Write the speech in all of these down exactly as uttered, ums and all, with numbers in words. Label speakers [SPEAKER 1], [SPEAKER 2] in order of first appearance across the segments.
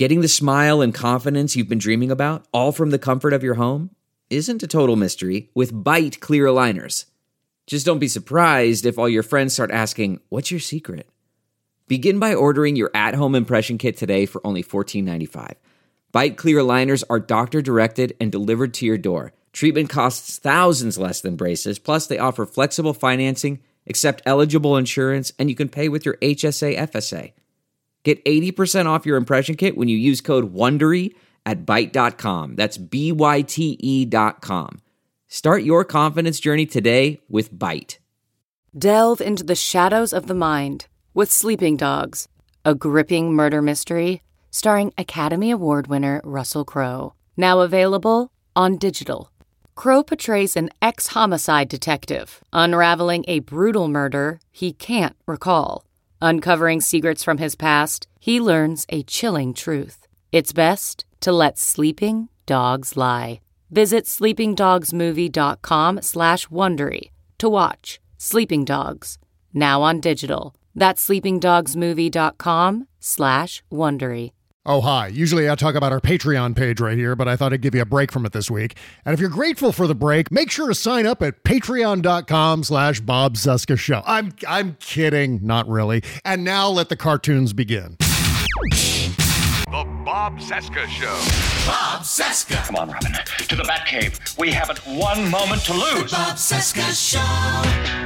[SPEAKER 1] Getting the smile and confidence you've been dreaming about, all from the comfort of your home, isn't a total mystery with Byte clear aligners. Just don't be surprised if all your friends start asking, "What's your secret?" Begin by ordering your at-home impression kit today for only fourteen ninety-five. Byte clear aligners are doctor-directed and delivered to your door. Treatment costs thousands less than braces, plus they offer flexible financing, accept eligible insurance, and you can pay with your H S A F S A. Get eighty percent off your impression kit when you use code WONDERY at byte dot com. That's B Y T E dot com. Start your confidence journey today with Byte.
[SPEAKER 2] Delve into the shadows of the mind with Sleeping Dogs, a gripping murder mystery starring Academy Award winner Russell Crowe. Now available on digital. Crowe portrays an ex-homicide detective unraveling a brutal murder he can't recall. Uncovering secrets from his past, he learns a chilling truth. It's best to let sleeping dogs lie. Visit sleepingdogsmovie.com slash Wondery to watch Sleeping Dogs, now on digital. That's sleepingdogsmovie.com slash Wondery.
[SPEAKER 3] Oh, hi. Usually I talk about our Patreon page right here, but I thought I'd give you a break from it this week. And if you're grateful for the break, make sure to sign up at patreon.com slash Bob Cesca Show. I'm, I'm kidding. Not really. And now let the cartoons begin.
[SPEAKER 4] The Bob Cesca Show.
[SPEAKER 5] Bob Cesca.
[SPEAKER 6] Come on, Robin. To the Batcave. We haven't one moment to lose.
[SPEAKER 5] The Bob Cesca Show.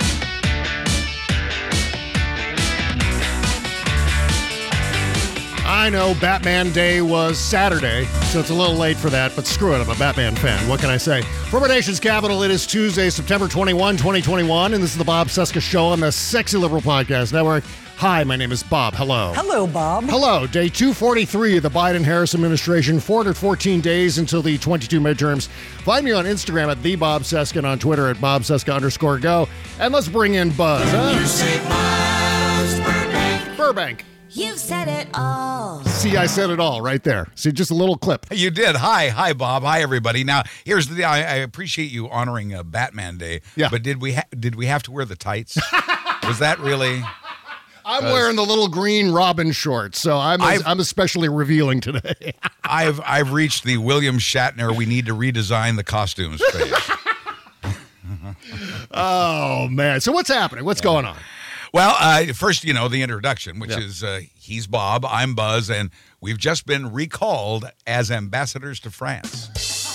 [SPEAKER 3] I know Batman Day was Saturday, so it's a little late for that, but screw it, I'm a Batman fan. What can I say? From our nation's capital, it is Tuesday, September twenty-first, twenty twenty-one, and this is the Bob Cesca Show on the Sexy Liberal Podcast Network. Hi, my name is Bob. Hello.
[SPEAKER 7] Hello, Bob.
[SPEAKER 3] Hello. Day two forty-three of the Biden-Harris administration, four hundred fourteen days until the twenty-two midterms. Find me on Instagram at the Bob Cesca and on Twitter at Bob Cesca underscore go. And let's bring in Buzz. Huh?
[SPEAKER 5] You say Buzz Burbank.
[SPEAKER 3] Burbank.
[SPEAKER 8] You've said it all.
[SPEAKER 3] See, I said it all right there. See, just a little clip.
[SPEAKER 4] You did. Hi. Hi, Bob. Hi, everybody. Now, here's the I, I appreciate you honoring uh, Batman Day.
[SPEAKER 3] Yeah.
[SPEAKER 4] But did we ha- did we have to wear the tights? Was that really?
[SPEAKER 3] I'm wearing the little green Robin shorts, so I'm I'm especially revealing today.
[SPEAKER 4] I've I've reached the William Shatner, we need to redesign the costumes phase.
[SPEAKER 3] Oh, man. So what's happening? What's yeah. going on?
[SPEAKER 4] Well, uh, first, you know, the introduction, which
[SPEAKER 3] yeah.
[SPEAKER 4] is uh, he's Bob, I'm Buzz, and we've just been recalled as ambassadors to France.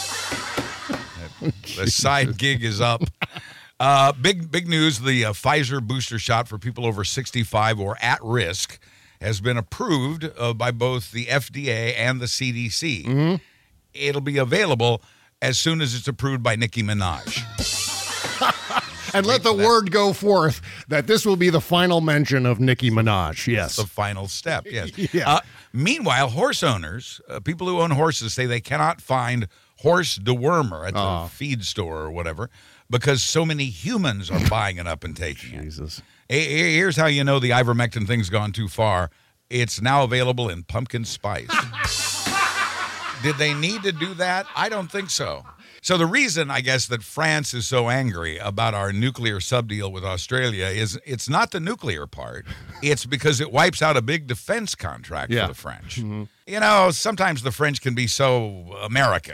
[SPEAKER 4] The side gig is up. Uh, big, big news, the uh, Pfizer booster shot for people over sixty-five or at risk has been approved uh, by both the F D A and the C D C.
[SPEAKER 3] Mm-hmm.
[SPEAKER 4] It'll be available as soon as it's approved by Nicki Minaj.
[SPEAKER 3] And let the word go forth that this will be the final mention of Nicki Minaj. Yes.
[SPEAKER 4] The final step, yes.
[SPEAKER 3] yeah.
[SPEAKER 4] Uh, meanwhile, horse owners, uh, people who own horses, say they cannot find horse dewormer at the
[SPEAKER 3] oh.
[SPEAKER 4] feed store or whatever because so many humans are buying it up and taking it.
[SPEAKER 3] Jesus.
[SPEAKER 4] Here's how you know the ivermectin thing's gone too far. It's now available in pumpkin spice. Did they need to do that? I don't think so. So the reason, I guess, that France is so angry about our nuclear subdeal with Australia is it's not the nuclear part. It's because it wipes out a big defense contract
[SPEAKER 3] yeah.
[SPEAKER 4] for the French.
[SPEAKER 3] Mm-hmm.
[SPEAKER 4] You know, sometimes the French can be so American.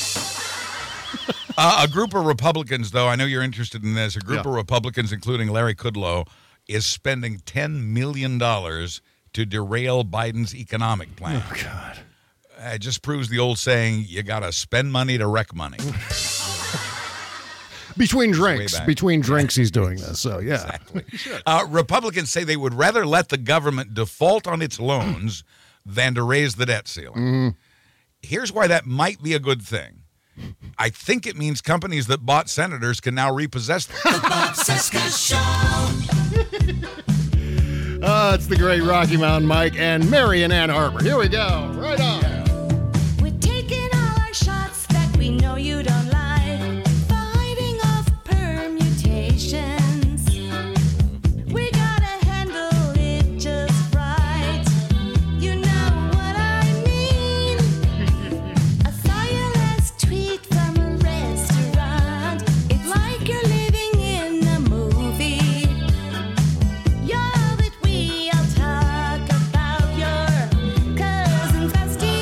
[SPEAKER 4] uh, a group of Republicans, though, I know you're interested in this, a group
[SPEAKER 3] yeah.
[SPEAKER 4] of Republicans, including Larry Kudlow, is spending ten million dollars to derail Biden's economic plan.
[SPEAKER 3] Oh, God.
[SPEAKER 4] It just proves the old saying, you got to spend money to wreck money.
[SPEAKER 3] Between drinks. Between drinks he's doing this, so yeah.
[SPEAKER 4] Exactly. Uh, Republicans say they would rather let the government default on its loans than to raise the debt ceiling.
[SPEAKER 3] Mm.
[SPEAKER 4] Here's why that might be a good thing. I think it means companies that bought senators can now repossess them.
[SPEAKER 5] The Bob Cesca Show.
[SPEAKER 3] Oh, it's the great Rocky Mountain Mike and Mary in Ann Arbor. Here we go. Right on.
[SPEAKER 8] We're taking all our shots that we know you don't like. Fighting off permutations. We gotta handle it just right. You know what I mean. I saw your last tweet from a restaurant. It's like you're living in a movie. You're all that we all talk about. Your cousin Fausti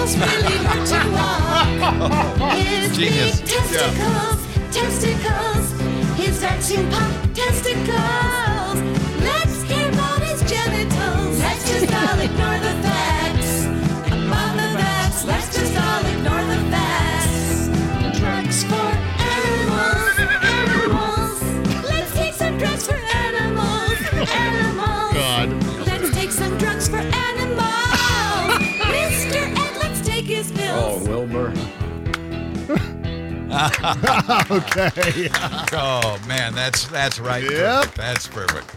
[SPEAKER 8] must really hurt to walk. His
[SPEAKER 4] Genius.
[SPEAKER 8] big testicles, testicles, his vaccine pump testicles. Let's hear about his genitals. Let's just all ignore the facts. About the facts, let's just all ignore the facts. Drugs for animals, animals. Let's take some drugs for animals, animals.
[SPEAKER 3] God.
[SPEAKER 8] Let's take some drugs for animals. Mister Ed, let's take his pills.
[SPEAKER 1] Wilbur.
[SPEAKER 3] Okay.
[SPEAKER 4] Oh man, that's that's right.
[SPEAKER 3] Yep.
[SPEAKER 4] Perfect. That's perfect.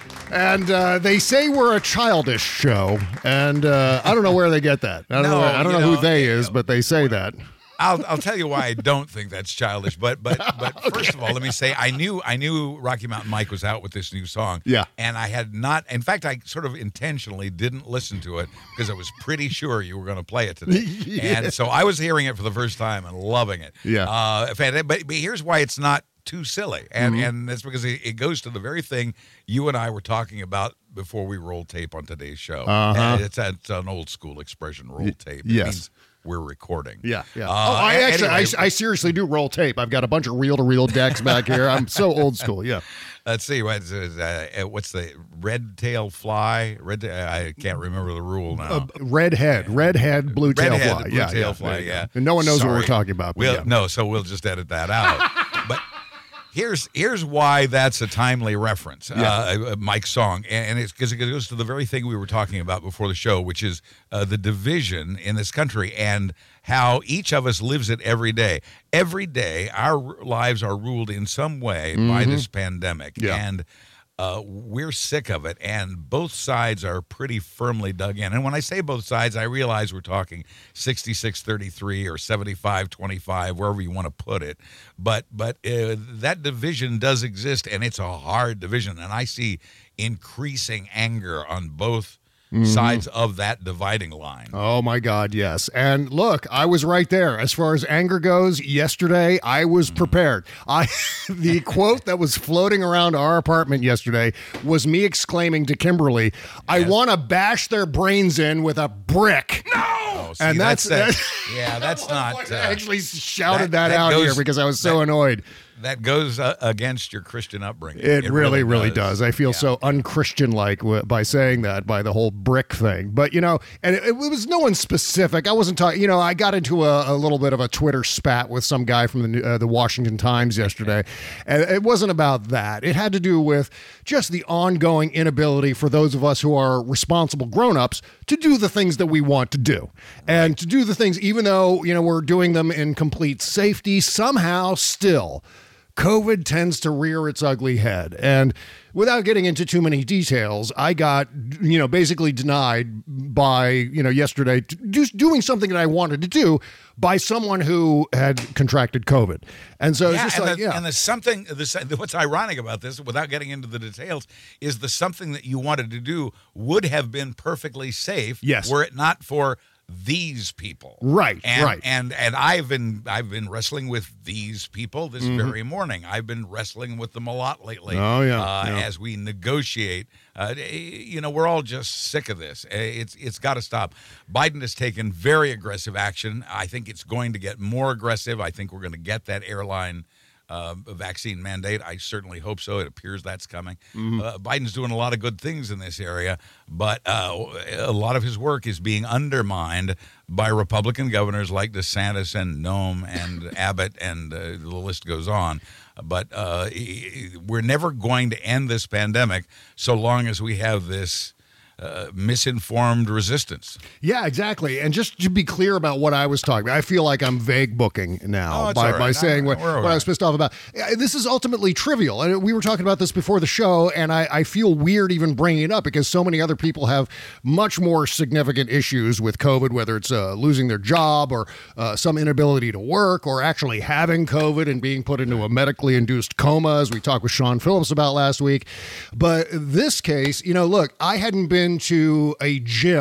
[SPEAKER 3] And uh, they say we're a childish show, and uh, I don't know where they get that. I don't
[SPEAKER 4] No,
[SPEAKER 3] know. Where, I don't
[SPEAKER 4] you
[SPEAKER 3] know,
[SPEAKER 4] know,
[SPEAKER 3] who they
[SPEAKER 4] you
[SPEAKER 3] is,
[SPEAKER 4] know.
[SPEAKER 3] but they say that.
[SPEAKER 4] I'll I'll tell you why I don't think that's childish. But but but first of all, let me say I knew I knew Rocky Mountain Mike was out with this new song.
[SPEAKER 3] Yeah.
[SPEAKER 4] And I had not. In fact, I sort of intentionally didn't listen to it because I was pretty sure you were going to play it today.
[SPEAKER 3] Yeah.
[SPEAKER 4] And so I was hearing it for the first time and loving it.
[SPEAKER 3] Yeah.
[SPEAKER 4] Uh, but, but here's why it's not too silly, and
[SPEAKER 3] Mm-hmm.
[SPEAKER 4] and that's because it, it goes to the very thing you and I were talking about before we rolled tape on today's show.
[SPEAKER 3] Uh-huh.
[SPEAKER 4] And it's, it's an old school expression, roll tape. It
[SPEAKER 3] yes.
[SPEAKER 4] means we're recording.
[SPEAKER 3] Yeah, yeah.
[SPEAKER 4] Uh,
[SPEAKER 3] oh, I
[SPEAKER 4] a-
[SPEAKER 3] actually,
[SPEAKER 4] anyway,
[SPEAKER 3] I, I seriously do roll tape. I've got a bunch of reel-to-reel decks back here. I'm so old school. Yeah.
[SPEAKER 4] Let's see. What's, uh, what's the red tail fly? Red. I can't remember the rule now.
[SPEAKER 3] Uh, red head, red head, blue tail
[SPEAKER 4] Redhead,
[SPEAKER 3] fly.
[SPEAKER 4] blue
[SPEAKER 3] yeah,
[SPEAKER 4] tail
[SPEAKER 3] yeah,
[SPEAKER 4] fly.
[SPEAKER 3] there you go.
[SPEAKER 4] Yeah.
[SPEAKER 3] And no one knows what we're
[SPEAKER 4] Sorry.
[SPEAKER 3] talking about. But
[SPEAKER 4] We'll,
[SPEAKER 3] yeah.
[SPEAKER 4] No, so we'll just edit that out. But here's here's why that's a timely reference.
[SPEAKER 3] Yeah.
[SPEAKER 4] Uh, Mike's song, and, and it's because it goes to the very thing we were talking about before the show, which is uh, the division in this country and how each of us lives it every day. Every day, our lives are ruled in some way by this pandemic,
[SPEAKER 3] Yeah.
[SPEAKER 4] and uh, we're sick of it, and both sides are pretty firmly dug in. And when I say both sides, I realize we're talking sixty-six thirty-three or seventy-five twenty-five, wherever you want to put it. But but uh, that division does exist, and it's a hard division. And I see increasing anger on both sides of that dividing line.
[SPEAKER 3] Oh my God, yes. And look, I was right there. As far as anger goes, yesterday I was prepared. I the quote that was floating around our apartment yesterday was me exclaiming to Kimberly, I want to bash their brains in with a brick. No!
[SPEAKER 4] Oh, see,
[SPEAKER 3] And that's-
[SPEAKER 4] that-
[SPEAKER 3] that's-
[SPEAKER 4] yeah, that's not.
[SPEAKER 3] I
[SPEAKER 4] Uh,
[SPEAKER 3] actually shouted
[SPEAKER 4] that-
[SPEAKER 3] that,
[SPEAKER 4] that
[SPEAKER 3] out
[SPEAKER 4] goes-
[SPEAKER 3] here because I was so
[SPEAKER 4] that-
[SPEAKER 3] annoyed.
[SPEAKER 4] that goes uh, against your Christian upbringing.
[SPEAKER 3] It, really, really does. I feel
[SPEAKER 4] Yeah.
[SPEAKER 3] so unchristian-like w- by saying that, by the whole brick thing. But, you know, and it, it was no one specific. I wasn't talking, you know, I got into a, a little bit of a Twitter spat with some guy from the New- uh, the Washington Times yesterday. And it wasn't about that. It had to do with just the ongoing inability for those of us who are responsible grown-ups to do the things that we want to do. And to do the things, even though, you know, we're doing them in complete safety, somehow still COVID tends to rear its ugly head. And without getting into too many details, I got, you know, basically denied by, you know, yesterday to do, doing something that I wanted to do by someone who had contracted COVID. And so it's
[SPEAKER 4] Yeah,
[SPEAKER 3] just
[SPEAKER 4] and,
[SPEAKER 3] like,
[SPEAKER 4] the,
[SPEAKER 3] yeah.
[SPEAKER 4] and the something, the, what's ironic about this, without getting into the details, is the something that you wanted to do would have been perfectly safe
[SPEAKER 3] Yes.
[SPEAKER 4] were it not for these people.
[SPEAKER 3] Right,
[SPEAKER 4] and,
[SPEAKER 3] right.
[SPEAKER 4] And and I've been I've been wrestling with these people this very morning. I've been wrestling with them a lot lately.
[SPEAKER 3] Mm-hmm. Oh, yeah,
[SPEAKER 4] uh,
[SPEAKER 3] yeah.
[SPEAKER 4] As we negotiate, uh, you know, we're all just sick of this. Uh, It's it's got to stop. Biden has taken very aggressive action. I think it's going to get more aggressive. I think we're going to get that airline Uh, vaccine mandate. I certainly hope so. It appears that's coming. Uh, Biden's doing a lot of good things in this area, but uh, a lot of his work is being undermined by Republican governors like DeSantis and Nome and Abbott, and uh, the list goes on. But uh, we're never going to end this pandemic so long as we have this Uh, misinformed resistance.
[SPEAKER 3] Yeah, exactly. And just to be clear about what I was talking about, I feel like I'm vague booking now
[SPEAKER 4] Oh, it's
[SPEAKER 3] by,
[SPEAKER 4] all right.
[SPEAKER 3] by saying
[SPEAKER 4] No,
[SPEAKER 3] what,
[SPEAKER 4] no, we're all
[SPEAKER 3] what I was
[SPEAKER 4] right.
[SPEAKER 3] pissed off about. Yeah, this is ultimately trivial. And we were talking about this before the show, and I, I feel weird even bringing it up because so many other people have much more significant issues with COVID, whether it's uh, losing their job or uh, some inability to work or actually having COVID and being put into a medically induced coma, as we talked with Sean Phillips about last week. But this case, you know, look, I hadn't been to a gym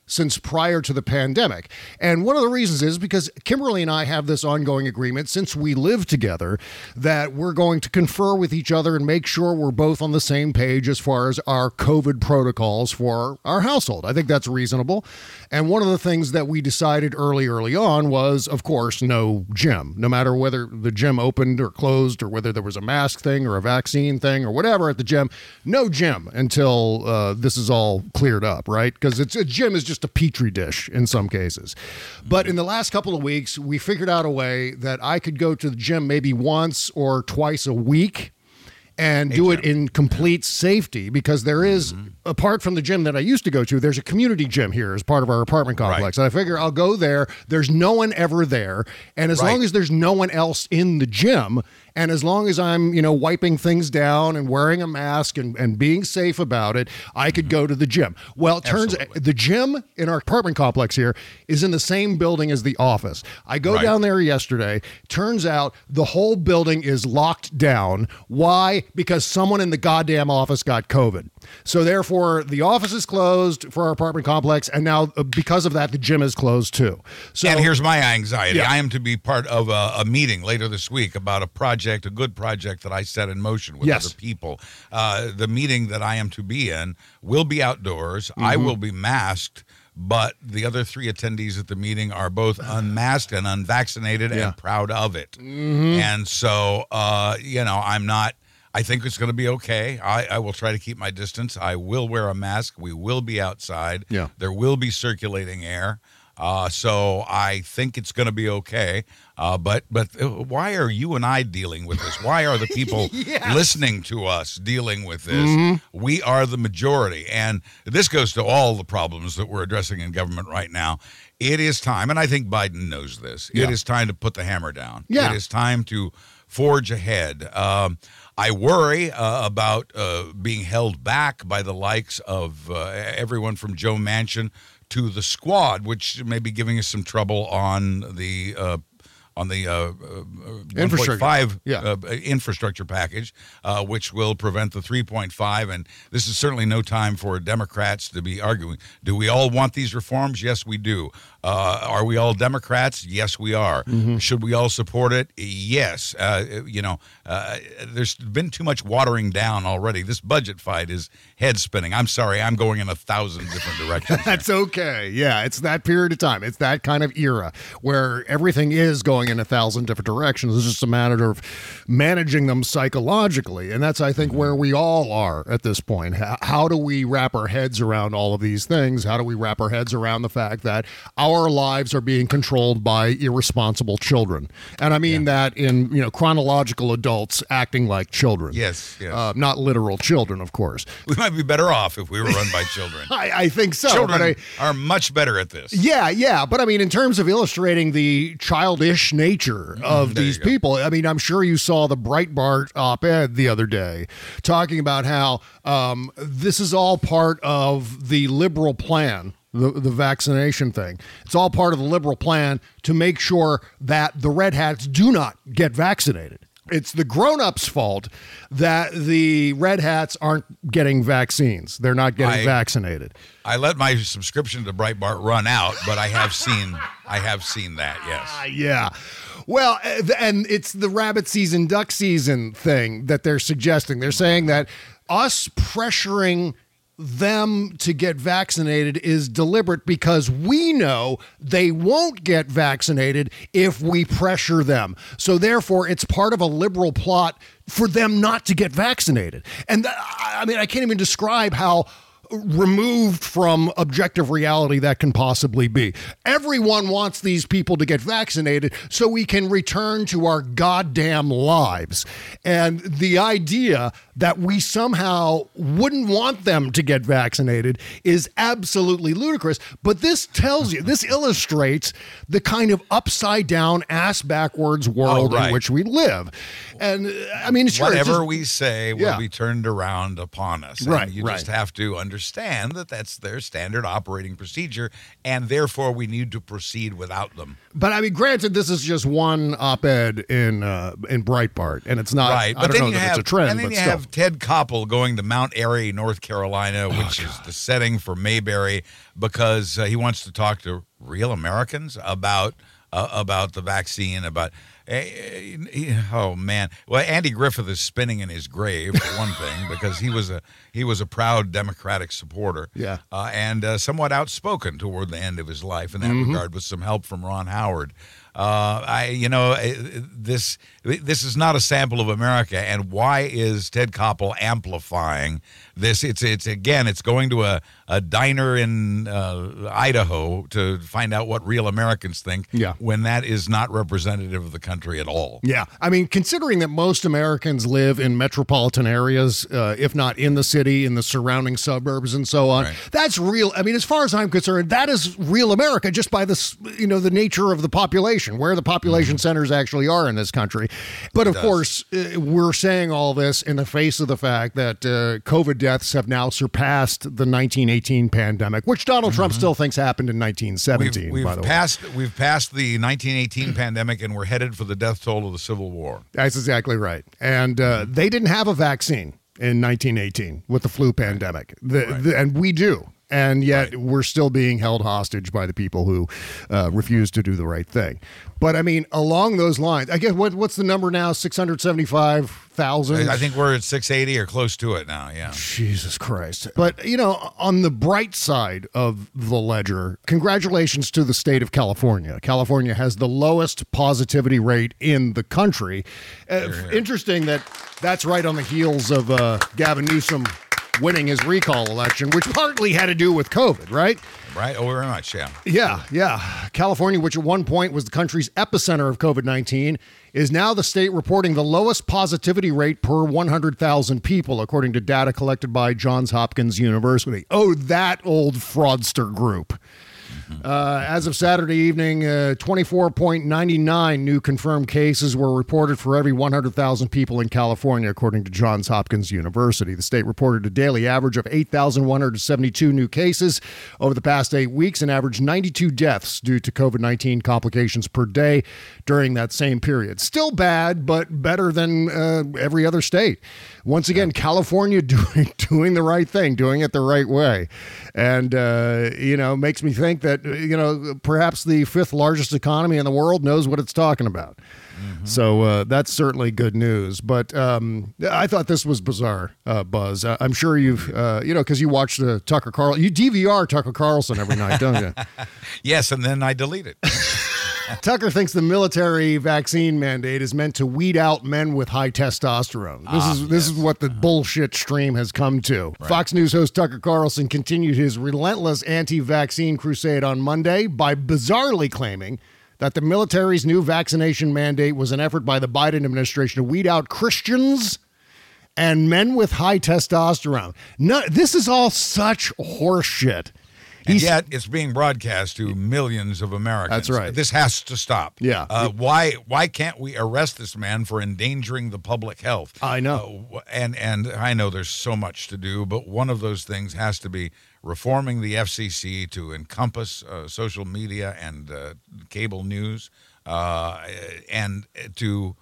[SPEAKER 3] since prior to the pandemic. And one of the reasons is because Kimberly and I have this ongoing agreement since we live together that we're going to confer with each other and make sure we're both on the same page as far as our COVID protocols for our household. I think that's reasonable. And one of the things that we decided early, early on was, of course, no gym. No matter whether the gym opened or closed or whether there was a mask thing or a vaccine thing or whatever at the gym, no gym until uh, this is all cleared up, right? Because it's a gym is just a petri dish in some cases. But in the last couple of weeks, we figured out a way that I could go to the gym maybe once or twice a week and do it in complete safety, because there is, mm-hmm. apart from the gym that I used to go to, there's a community gym here as part of our apartment complex. Right. And I figure I'll go there. There's no one ever there. And as right. long as there's no one else in the gym, and as long as I'm, you know, wiping things down and wearing a mask and, and being safe about it, I could mm-hmm. go to the gym. Well, it turns out the gym in our apartment complex here is in the same building as the office. I go right. down there yesterday. Turns out the whole building is locked down. Why? Because someone in the goddamn office got COVID. So therefore, the office is closed for our apartment complex, and now uh, because of that, the gym is closed too. So,
[SPEAKER 4] and here's my anxiety.
[SPEAKER 3] Yeah.
[SPEAKER 4] I am to be part of a, a meeting later this week about a project, a good project that I set in motion with
[SPEAKER 3] yes.
[SPEAKER 4] other people. Uh, the meeting that I am to be in will be outdoors. Mm-hmm. I will be masked, but the other three attendees at the meeting are both unmasked and unvaccinated yeah. and proud of it.
[SPEAKER 3] Mm-hmm.
[SPEAKER 4] And so, uh, you know, I'm not, I think it's going to be okay. I, I will try to keep my distance. I will wear a mask. We will be outside.
[SPEAKER 3] Yeah.
[SPEAKER 4] There will be circulating air. Uh, so I think it's going to be okay. Uh, but but why are you and I dealing with this? Why are the people yes. listening to us dealing with this?
[SPEAKER 3] Mm-hmm.
[SPEAKER 4] We are the majority. And this goes to all the problems that we're addressing in government right now. It is time, and I think Biden knows this,
[SPEAKER 3] yeah.
[SPEAKER 4] it is time to put the hammer down.
[SPEAKER 3] Yeah.
[SPEAKER 4] It is time to forge ahead. Um, I worry uh, about uh, being held back by the likes of uh, everyone from Joe Manchin to the Squad, which may be giving us some trouble on the uh, on the uh, uh, one point five
[SPEAKER 3] yeah.
[SPEAKER 4] uh, infrastructure package, uh, which will prevent the three point five. And this is certainly no time for Democrats to be arguing. Do we all want these reforms? Yes, we do. Uh, are we all Democrats? Yes, we are.
[SPEAKER 3] Mm-hmm.
[SPEAKER 4] Should we all support it? Yes. Uh, you know, uh, there's been too much watering down already. This budget fight is head spinning. I'm sorry. I'm going in a thousand different directions.
[SPEAKER 3] That's okay. Yeah, it's that period of time. It's that kind of era where everything is going in a thousand different directions. It's just a matter of managing them psychologically. And that's, I think, where we all are at this point. How, how do we wrap our heads around all of these things? How do we wrap our heads around the fact that our Our lives are being controlled by irresponsible children, and I mean yeah. that in you know chronological adults acting like children.
[SPEAKER 4] Yes, yes.
[SPEAKER 3] Uh, not literal children, of course.
[SPEAKER 4] We might be better off if we were run by children.
[SPEAKER 3] I, I think so.
[SPEAKER 4] Children
[SPEAKER 3] but I,
[SPEAKER 4] are much better at this.
[SPEAKER 3] Yeah, yeah, but I mean, in terms of illustrating the childish nature of
[SPEAKER 4] mm,
[SPEAKER 3] these people, I mean, I'm sure you saw the Breitbart op-ed the other day talking about how um, this is all part of the liberal plan. The, the vaccination thing. It's all part of the liberal plan to make sure that the red hats do not get vaccinated. It's the grown-ups' fault that the red hats aren't getting vaccines. They're not getting
[SPEAKER 4] I,
[SPEAKER 3] vaccinated.
[SPEAKER 4] I let my subscription to Breitbart run out, but I have seen I have seen that, yes.
[SPEAKER 3] Uh, yeah. Well, and it's the rabbit season, duck season thing that they're suggesting. They're saying that us pressuring them to get vaccinated is deliberate because we know they won't get vaccinated if we pressure them. So therefore, it's part of a liberal plot for them not to get vaccinated. And th- I mean, I can't even describe how removed from objective reality that can possibly be. Everyone wants these people to get vaccinated so we can return to our goddamn lives. And the idea that we somehow wouldn't want them to get vaccinated is absolutely ludicrous. But this tells you, this illustrates the kind of upside down, ass backwards world
[SPEAKER 4] oh, right.
[SPEAKER 3] in which we live. And I mean, sure,
[SPEAKER 4] whatever
[SPEAKER 3] just,
[SPEAKER 4] we say will
[SPEAKER 3] yeah.
[SPEAKER 4] be turned around upon us. And
[SPEAKER 3] right,
[SPEAKER 4] you
[SPEAKER 3] right.
[SPEAKER 4] just have to understand that that's their standard operating procedure, and therefore we need to proceed without them.
[SPEAKER 3] But I mean, granted, this is just one op-ed in uh, in Breitbart, and it's not.
[SPEAKER 4] Right,
[SPEAKER 3] I
[SPEAKER 4] but
[SPEAKER 3] don't
[SPEAKER 4] then
[SPEAKER 3] know
[SPEAKER 4] you
[SPEAKER 3] that
[SPEAKER 4] have
[SPEAKER 3] it's a trend.
[SPEAKER 4] and then
[SPEAKER 3] but
[SPEAKER 4] you
[SPEAKER 3] still.
[SPEAKER 4] have of Ted Koppel going to Mount Airy, North Carolina, which oh, is the setting for Mayberry, because uh, he wants to talk to real Americans about uh, about the vaccine, about uh, oh man. Well, Andy Griffith is spinning in his grave for one thing, because he was a he was a proud Democratic supporter,
[SPEAKER 3] yeah,
[SPEAKER 4] uh, and uh, somewhat outspoken toward the end of his life in that mm-hmm. regard, with some help from Ron Howard. Uh, I, you know, this this is not a sample of America, and why is Ted Koppel amplifying this? It's it's again, it's going to a, a diner in uh, Idaho to find out what real Americans think.
[SPEAKER 3] Yeah.
[SPEAKER 4] When that is not representative of the country at all.
[SPEAKER 3] Yeah, I mean, considering that most Americans live in metropolitan areas, uh, if not in the city, in the surrounding suburbs, and so on,
[SPEAKER 4] right.
[SPEAKER 3] That's real. I mean, as far as I'm concerned, that is real America, just by this, you know, the nature of the population. Where the population mm-hmm. centers actually are in this country. But of course, uh, we're saying all this in the face of the fact that uh, COVID deaths have now surpassed the nineteen eighteen pandemic, which Donald mm-hmm. Trump still thinks happened in nineteen seventeen.
[SPEAKER 4] We've,
[SPEAKER 3] by
[SPEAKER 4] we've
[SPEAKER 3] the
[SPEAKER 4] passed
[SPEAKER 3] way.
[SPEAKER 4] we've passed the nineteen eighteen pandemic, and we're headed for the death toll of the Civil War.
[SPEAKER 3] That's exactly right. And uh, they didn't have a vaccine in nineteen eighteen with the flu pandemic, the,
[SPEAKER 4] right.
[SPEAKER 3] the, and we do. And yet
[SPEAKER 4] right.
[SPEAKER 3] we're still being held hostage by the people who uh, refuse to do the right thing. But I mean, along those lines, I guess what what's the number now? six hundred seventy-five thousand?
[SPEAKER 4] I think we're at six eighty or close to it now, yeah.
[SPEAKER 3] Jesus Christ. But, you know, on the bright side of the ledger, congratulations to the state of California. California has the lowest positivity rate in the country. Uh,
[SPEAKER 4] Here, here.
[SPEAKER 3] Interesting that that's right on the heels of uh, Gavin Newsom winning his recall election, which partly had to do with COVID, right?
[SPEAKER 4] Right. Oh, very much, yeah.
[SPEAKER 3] Yeah, yeah. California, which at one point was the country's epicenter of COVID nineteen, is now the state reporting the lowest positivity rate per one hundred thousand people, according to data collected by Johns Hopkins University. Oh, that old fraudster group. Uh, as of Saturday evening, uh, twenty-four point nine nine new confirmed cases were reported for every one hundred thousand people in California, according to Johns Hopkins University. The state reported a daily average of eight thousand one hundred seventy-two new cases over the past eight weeks and averaged ninety-two deaths due to COVID nineteen complications per day during that same period. Still bad, but better than uh, every other state. Once again, California doing doing the right thing, doing it the right way. And, uh, you know, makes me think that, you know, perhaps the fifth largest economy in the world knows what it's talking about. Mm-hmm. So uh, that's certainly good news. But um, I thought this was bizarre, uh, Buzz. Uh, I'm sure you've, uh, you know, because you watch the Tucker Carlson, you D V R Tucker Carlson every night, don't you?
[SPEAKER 4] Yes, and then I delete it.
[SPEAKER 3] Tucker thinks the military vaccine mandate is meant to weed out men with high testosterone. This
[SPEAKER 4] ah,
[SPEAKER 3] is this
[SPEAKER 4] yes.
[SPEAKER 3] is what the bullshit stream has come to.
[SPEAKER 4] Right.
[SPEAKER 3] Fox News host Tucker Carlson continued his relentless anti-vaccine crusade on Monday by bizarrely claiming that the military's new vaccination mandate was an effort by the Biden administration to weed out Christians and men with high testosterone. No, this is all such horseshit.
[SPEAKER 4] And
[SPEAKER 3] He's,
[SPEAKER 4] yet it's being broadcast to millions of Americans.
[SPEAKER 3] That's right.
[SPEAKER 4] This has to stop.
[SPEAKER 3] Yeah.
[SPEAKER 4] Uh, why why can't we arrest this man for endangering the public health?
[SPEAKER 3] I know.
[SPEAKER 4] Uh, and, and I know there's so much to do, but one of those things has to be reforming the F C C to encompass uh, social media and uh, cable news uh, and to...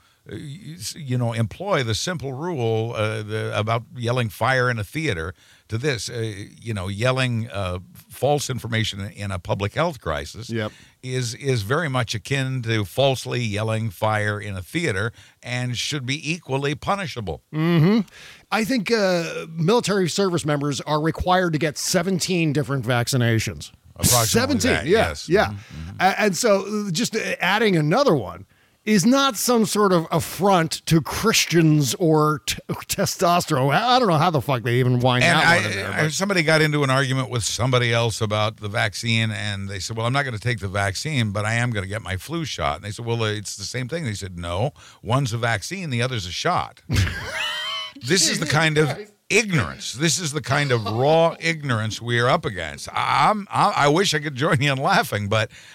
[SPEAKER 4] you know, employ the simple rule uh, the, about yelling fire in a theater to this, uh, you know, yelling uh, false information in a public health crisis
[SPEAKER 3] Yep.
[SPEAKER 4] is is very much akin to falsely yelling fire in a theater and should be equally punishable.
[SPEAKER 3] Mm-hmm. I think uh, military service members are required to get seventeen different vaccinations.
[SPEAKER 4] Approximately
[SPEAKER 3] seventeen,
[SPEAKER 4] that,
[SPEAKER 3] yeah,
[SPEAKER 4] yes.
[SPEAKER 3] yeah.
[SPEAKER 4] Mm-hmm.
[SPEAKER 3] A- And so just adding another one is not some sort of affront to Christians or t- testosterone. I don't know how the fuck they even wind
[SPEAKER 4] And
[SPEAKER 3] that
[SPEAKER 4] I,
[SPEAKER 3] one in there.
[SPEAKER 4] I-
[SPEAKER 3] but-
[SPEAKER 4] somebody got into an argument with somebody else about the vaccine, and they said, well, I'm not going to take the vaccine, but I am going to get my flu shot. And they said, well, uh, it's the same thing. They said, no, one's a vaccine, the other's a shot. This is the kind of ignorance. This is the kind of raw ignorance we are up against. I'm, I, I wish I could join you in laughing, but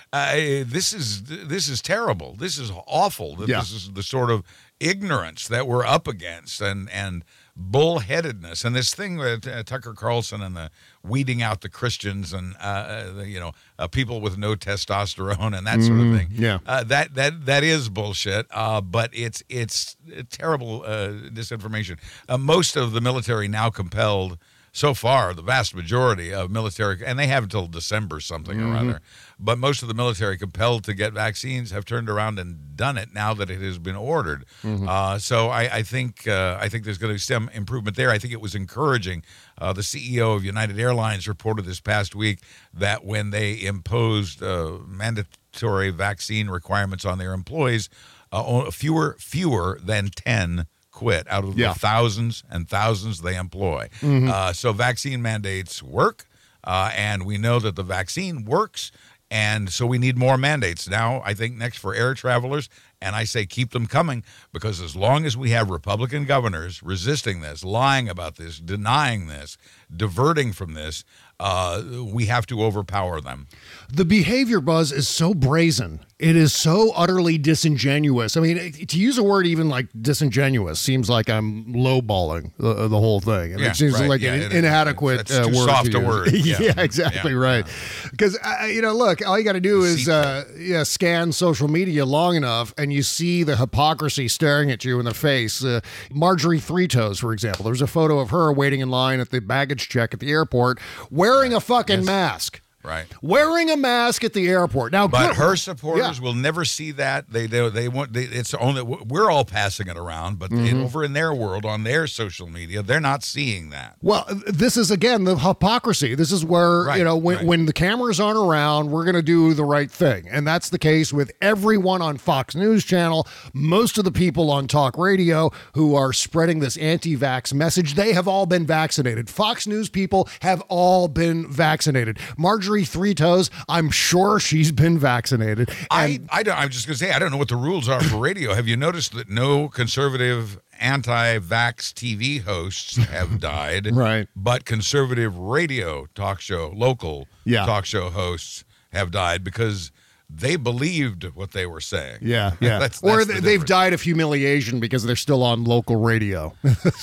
[SPEAKER 4] uh, this is this is terrible. This is awful.
[SPEAKER 3] Yeah.
[SPEAKER 4] This is the sort of ignorance that we're up against, and and bullheadedness, and this thing with uh, Tucker Carlson and the weeding out the Christians and uh, uh, the, you know uh, people with no testosterone and that sort of thing.
[SPEAKER 3] yeah.
[SPEAKER 4] uh, that that that is bullshit. Uh, but it's it's terrible uh, disinformation. Uh, most of the military now compelled. So far, the vast majority of military, and they have until December something or other, but most of the military compelled to get vaccines have turned around and done it now that it has been ordered. Uh, so I, I think uh, I think there's going to be some improvement there. I think it was encouraging. Uh, the C E O of United Airlines reported this past week that when they imposed uh, mandatory vaccine requirements on their employees, uh, fewer fewer than ten quit out of
[SPEAKER 3] Yeah.
[SPEAKER 4] the thousands and thousands they employ. Uh, so vaccine mandates work, uh, and we know that the vaccine works, and so we need more mandates. Now, I think next for air travelers, and I say keep them coming, because as long as we have Republican governors resisting this, lying about this, denying this, diverting from this, uh, we have to overpower them.
[SPEAKER 3] The behavior, Buzz, is so brazen. It is so utterly disingenuous. I mean, to use a word even like disingenuous seems like I'm lowballing the, the whole thing. I mean,
[SPEAKER 4] Yeah,
[SPEAKER 3] it seems
[SPEAKER 4] right.
[SPEAKER 3] like
[SPEAKER 4] Yeah,
[SPEAKER 3] an
[SPEAKER 4] it-
[SPEAKER 3] inadequate
[SPEAKER 4] that's
[SPEAKER 3] uh,
[SPEAKER 4] too
[SPEAKER 3] word.
[SPEAKER 4] soft
[SPEAKER 3] to
[SPEAKER 4] a
[SPEAKER 3] use.
[SPEAKER 4] word.
[SPEAKER 3] yeah,
[SPEAKER 4] Yeah.
[SPEAKER 3] exactly
[SPEAKER 4] Yeah,
[SPEAKER 3] right. Because, uh, you know, look, all you got to do is uh, yeah, scan social media long enough and you see the hypocrisy staring at you in the face. Uh, Marjorie Three Toes, for example, there's a photo of her waiting in line at the baggage check at the airport wearing a fucking mask.
[SPEAKER 4] Right.
[SPEAKER 3] Wearing a mask at the airport. Now,
[SPEAKER 4] But
[SPEAKER 3] good-
[SPEAKER 4] her supporters
[SPEAKER 3] Yeah.
[SPEAKER 4] will never see that. They they, they want. They, it's only we're all passing it around, but
[SPEAKER 3] Mm-hmm.
[SPEAKER 4] in, over in their world, on their social media, they're not seeing that.
[SPEAKER 3] Well, this is again the hypocrisy. This is where
[SPEAKER 4] Right,
[SPEAKER 3] you know when
[SPEAKER 4] right.
[SPEAKER 3] when the cameras aren't around, we're going to do the right thing, and that's the case with everyone on Fox News Channel. Most of the people on talk radio who are spreading this anti-vax message, they have all been vaccinated. Fox News people have all been vaccinated. Marjorie Three Toes, I'm sure she's been vaccinated.
[SPEAKER 4] I I don't. I'm just gonna say I don't know what the rules are for radio. Have you noticed that no conservative anti-vax T V hosts have died?
[SPEAKER 3] Right.
[SPEAKER 4] But conservative radio talk show, local
[SPEAKER 3] Yeah.
[SPEAKER 4] talk show hosts have died because they believed what they were saying.
[SPEAKER 3] Yeah, yeah.
[SPEAKER 4] That's-
[SPEAKER 3] or
[SPEAKER 4] that's the
[SPEAKER 3] they, they've
[SPEAKER 4] difference.
[SPEAKER 3] died of humiliation because they're still on local radio.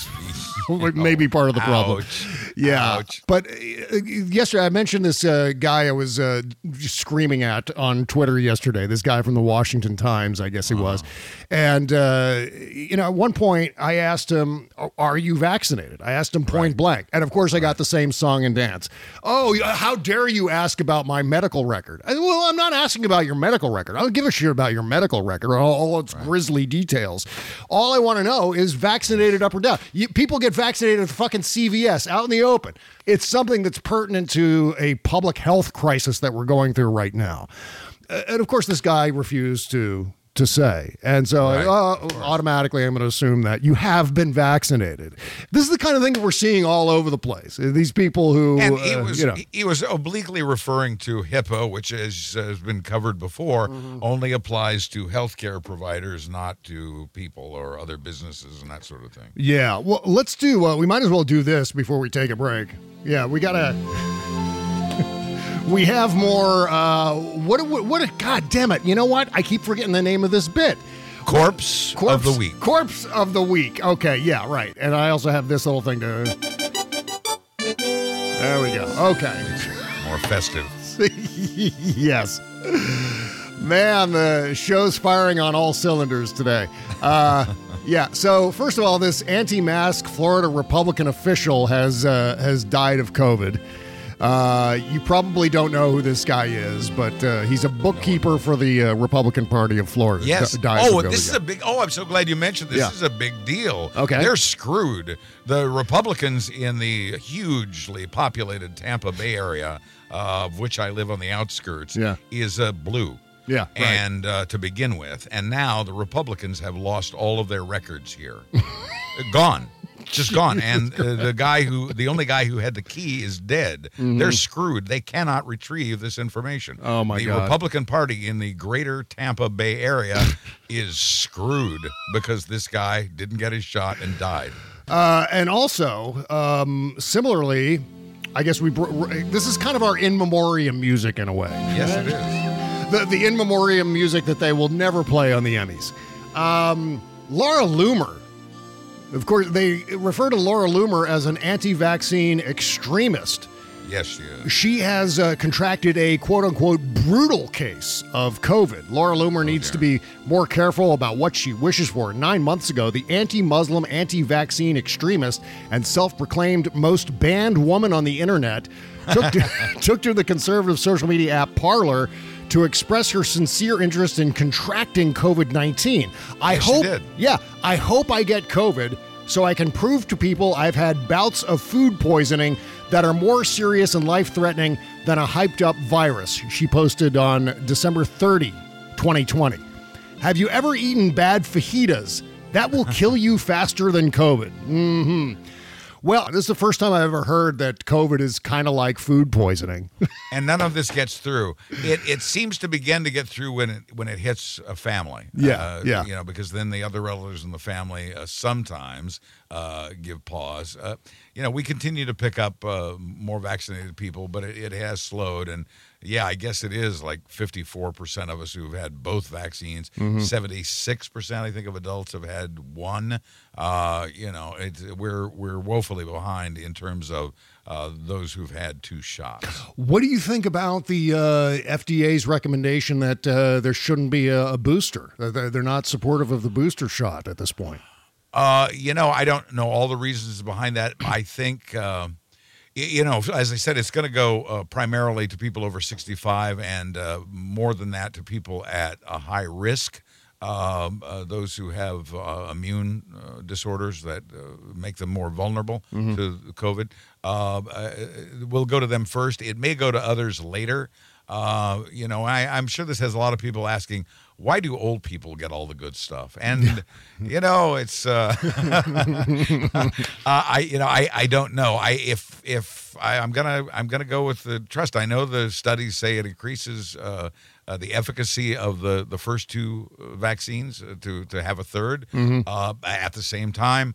[SPEAKER 3] Maybe part of the problem.
[SPEAKER 4] Ouch.
[SPEAKER 3] Yeah.
[SPEAKER 4] Ouch.
[SPEAKER 3] But uh, yesterday, I mentioned this uh, guy I was uh, screaming at on Twitter yesterday, this guy from the Washington Times, I guess he was. And, uh, you know, at one point, I asked him, are you vaccinated? I asked him point blank. And, of course, I got the same song and dance. Oh, how dare you ask about my medical record? I, well, I'm not asking about your medical record. I don't give a shit about your medical record or all, all its grisly details. All I want to know is vaccinated up or down. You, people get vaccinated at fucking C V S out in the open. It's something that's pertinent to a public health crisis that we're going through right now. Uh, and of course, this guy refused to to say. And so
[SPEAKER 4] Right.
[SPEAKER 3] uh, automatically I'm going to assume that you have been vaccinated. This is the kind of thing that we're seeing all over the place. These people who,
[SPEAKER 4] And he
[SPEAKER 3] uh,
[SPEAKER 4] was
[SPEAKER 3] you know.
[SPEAKER 4] he was obliquely referring to HIPAA, which is, has been covered before,
[SPEAKER 3] Mm-hmm.
[SPEAKER 4] only applies to healthcare providers, not to people or other businesses and that sort of thing.
[SPEAKER 3] Yeah, well, let's do, uh, we might as well do this before we take a break. Yeah, we got to, we have more, uh, what, what, what, God damn it. You know what? I keep forgetting the name of this bit.
[SPEAKER 4] Corpse,
[SPEAKER 3] Corpse
[SPEAKER 4] of the week.
[SPEAKER 3] Corpse of the week. Okay, yeah, right. And I also have this little thing to, there we go. Okay.
[SPEAKER 4] More festive.
[SPEAKER 3] Yes. Man, the show's firing on all cylinders today. Uh, yeah, so first of all, this anti-mask Florida Republican official has uh, has died of COVID. Uh, you probably don't know who this guy is, but uh, he's a bookkeeper for the uh, Republican Party of Florida.
[SPEAKER 4] Yes.
[SPEAKER 3] D- died
[SPEAKER 4] Oh,
[SPEAKER 3] of
[SPEAKER 4] this
[SPEAKER 3] COVID.
[SPEAKER 4] is a big. Oh, I'm so glad you mentioned this.
[SPEAKER 3] Yeah.
[SPEAKER 4] This is a big deal.
[SPEAKER 3] Okay.
[SPEAKER 4] They're screwed. The Republicans in the hugely populated Tampa Bay area, uh, of which I live on the outskirts,
[SPEAKER 3] Yeah.
[SPEAKER 4] is uh, blue.
[SPEAKER 3] Yeah, right.
[SPEAKER 4] And uh, to begin with, and now the Republicans have lost all of their records here, gone, just gone. And uh, the guy who, the only guy who had the key, is dead. They're screwed. They cannot retrieve this information.
[SPEAKER 3] Mm-hmm. Oh, my
[SPEAKER 4] the
[SPEAKER 3] God.
[SPEAKER 4] Republican Party in the greater Tampa Bay area is screwed because this guy didn't get his shot and died.
[SPEAKER 3] Uh, and also, um, similarly, I guess we br- this is kind of our in memoriam music in a way.
[SPEAKER 4] Yes, it is.
[SPEAKER 3] the, the in memoriam music that they will never play on the Emmys. Um, Laura Loomer. Of course, they refer to Laura Loomer as an anti-vaccine extremist.
[SPEAKER 4] Yes, she is.
[SPEAKER 3] She has uh, contracted a quote-unquote brutal case of COVID. Laura Loomer needs to be more careful about what she wishes for. Nine months ago, the anti-Muslim, anti-vaccine extremist and self-proclaimed most banned woman on the internet took to, took to the conservative social media app Parler to express her sincere interest in contracting COVID nineteen. I
[SPEAKER 4] Yes, she
[SPEAKER 3] hope,
[SPEAKER 4] did.
[SPEAKER 3] yeah, I hope I get COVID so I can prove to people I've had bouts of food poisoning that are more serious and life-threatening than a hyped-up virus, she posted on December thirtieth, twenty twenty. Have you ever eaten bad fajitas? That will kill you faster than COVID. Mm-hmm. Well, this is the first time I've ever heard that COVID is kind of like food poisoning.
[SPEAKER 4] And none of this gets through. It it seems to begin to get through when it when it hits a family.
[SPEAKER 3] Yeah,
[SPEAKER 4] uh,
[SPEAKER 3] yeah.
[SPEAKER 4] You know, because then the other relatives in the family uh, sometimes uh, give pause. Uh, you know, we continue to pick up uh, more vaccinated people, but it, it has slowed. And yeah, I guess it is like fifty-four percent of us who have had both vaccines.
[SPEAKER 3] Mm-hmm.
[SPEAKER 4] seventy-six percent, I think, of adults have had one. Uh, you know, it's, we're we're woefully behind in terms of uh, those who've had two shots.
[SPEAKER 3] What do you think about the uh, F D A's recommendation that uh, there shouldn't be a, a booster? They're, they're not supportive of the booster shot at this point.
[SPEAKER 4] Uh, you know, I don't know all the reasons behind that. I think, uh, y- you know, as I said, it's going to go uh, primarily to people over sixty-five and uh, more than that to people at a high risk. Um, uh, those who have uh, immune uh, disorders that uh, make them more vulnerable
[SPEAKER 3] Mm-hmm.
[SPEAKER 4] to COVID. Uh, uh, we'll go to them first. It may go to others later. Uh, you know, I, I'm sure this has a lot of people asking, why do old people get all the good stuff? And, you know, it's, uh, uh, I, you know, I, I don't know. I, if, if I, I'm going to, I'm going to go with the trust. I know the studies say it increases, uh, uh, the efficacy of the, the first two uh, vaccines uh, to, to have a third, uh, at the same time.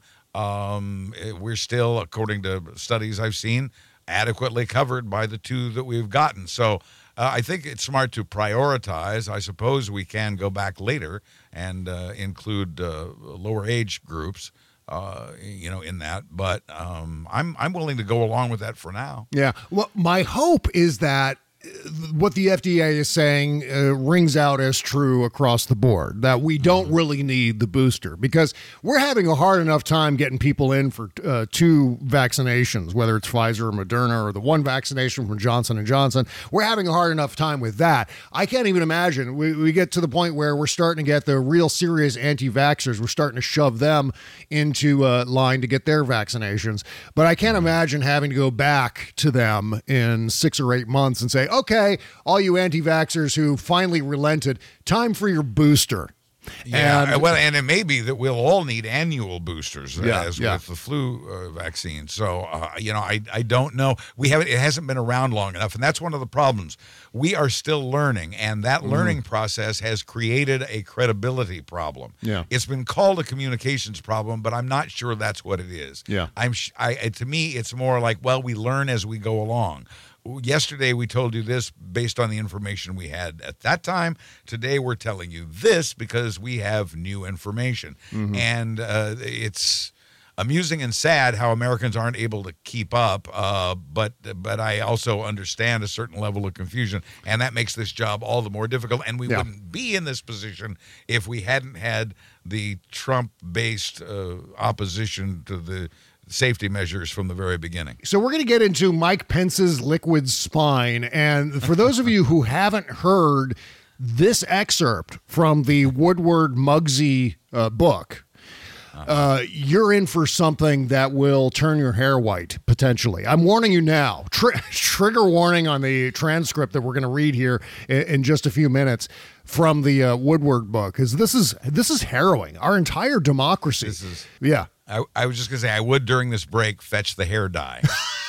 [SPEAKER 4] Um, it- we're still, according to studies I've seen, adequately covered by the two that we've gotten. So, Uh, I think it's smart to prioritize. I suppose we can go back later and uh, include uh, lower age groups, uh, you know, in that. But um, I'm I'm willing to go along with that for now.
[SPEAKER 3] Yeah. Well, my hope is that uh, what the F D A is saying uh, rings out as true across the board, that we don't really need the booster, because we're having a hard enough time getting people in for uh, two vaccinations, whether it's Pfizer or Moderna or the one vaccination from Johnson and Johnson. We're having a hard enough time with that. I can't even imagine. We, we get to the point where we're starting to get the real serious anti-vaxxers. We're starting to shove them into uh, line to get their vaccinations. But I can't imagine having to go back to them in six or eight months and say, okay, all you anti-vaxxers who finally relented, time for your booster.
[SPEAKER 4] Yeah,
[SPEAKER 3] And-
[SPEAKER 4] well, and it may be that we'll all need annual boosters, uh,
[SPEAKER 3] Yeah,
[SPEAKER 4] as
[SPEAKER 3] yeah.
[SPEAKER 4] with the flu uh, vaccine. So, uh, you know, I I don't know. We haven't. It hasn't been around long enough, and that's one of the problems. We are still learning, and that
[SPEAKER 3] Mm-hmm.
[SPEAKER 4] learning process has created a credibility problem.
[SPEAKER 3] Yeah.
[SPEAKER 4] It's been called a communications problem, but I'm not sure that's what it is.
[SPEAKER 3] Yeah.
[SPEAKER 4] I'm. sh- I uh, to me, it's more like, well, we learn as we go along. Yesterday, we told you this based on the information we had at that time. Today, we're telling you this because we have new information. And uh, it's amusing and sad how Americans aren't able to keep up. Uh, but but I also understand a certain level of confusion, and that makes this job all the more difficult. And we
[SPEAKER 3] Yeah.
[SPEAKER 4] wouldn't be in this position if we hadn't had the Trump-based uh, opposition to the safety measures from the very beginning.
[SPEAKER 3] So we're going to get into Mike Pence's liquid spine. And for those of you who haven't heard this excerpt from the Woodward Muggsy uh, book, uh, you're in for something that will turn your hair white, potentially. I'm warning you now. Tr- trigger warning on the transcript that we're going to read here in, in just a few minutes from the uh, Woodward book, because this is this is harrowing. Our entire democracy.
[SPEAKER 4] This is-
[SPEAKER 3] yeah.
[SPEAKER 4] I, I was just going to say, I would during this break fetch the hair dye.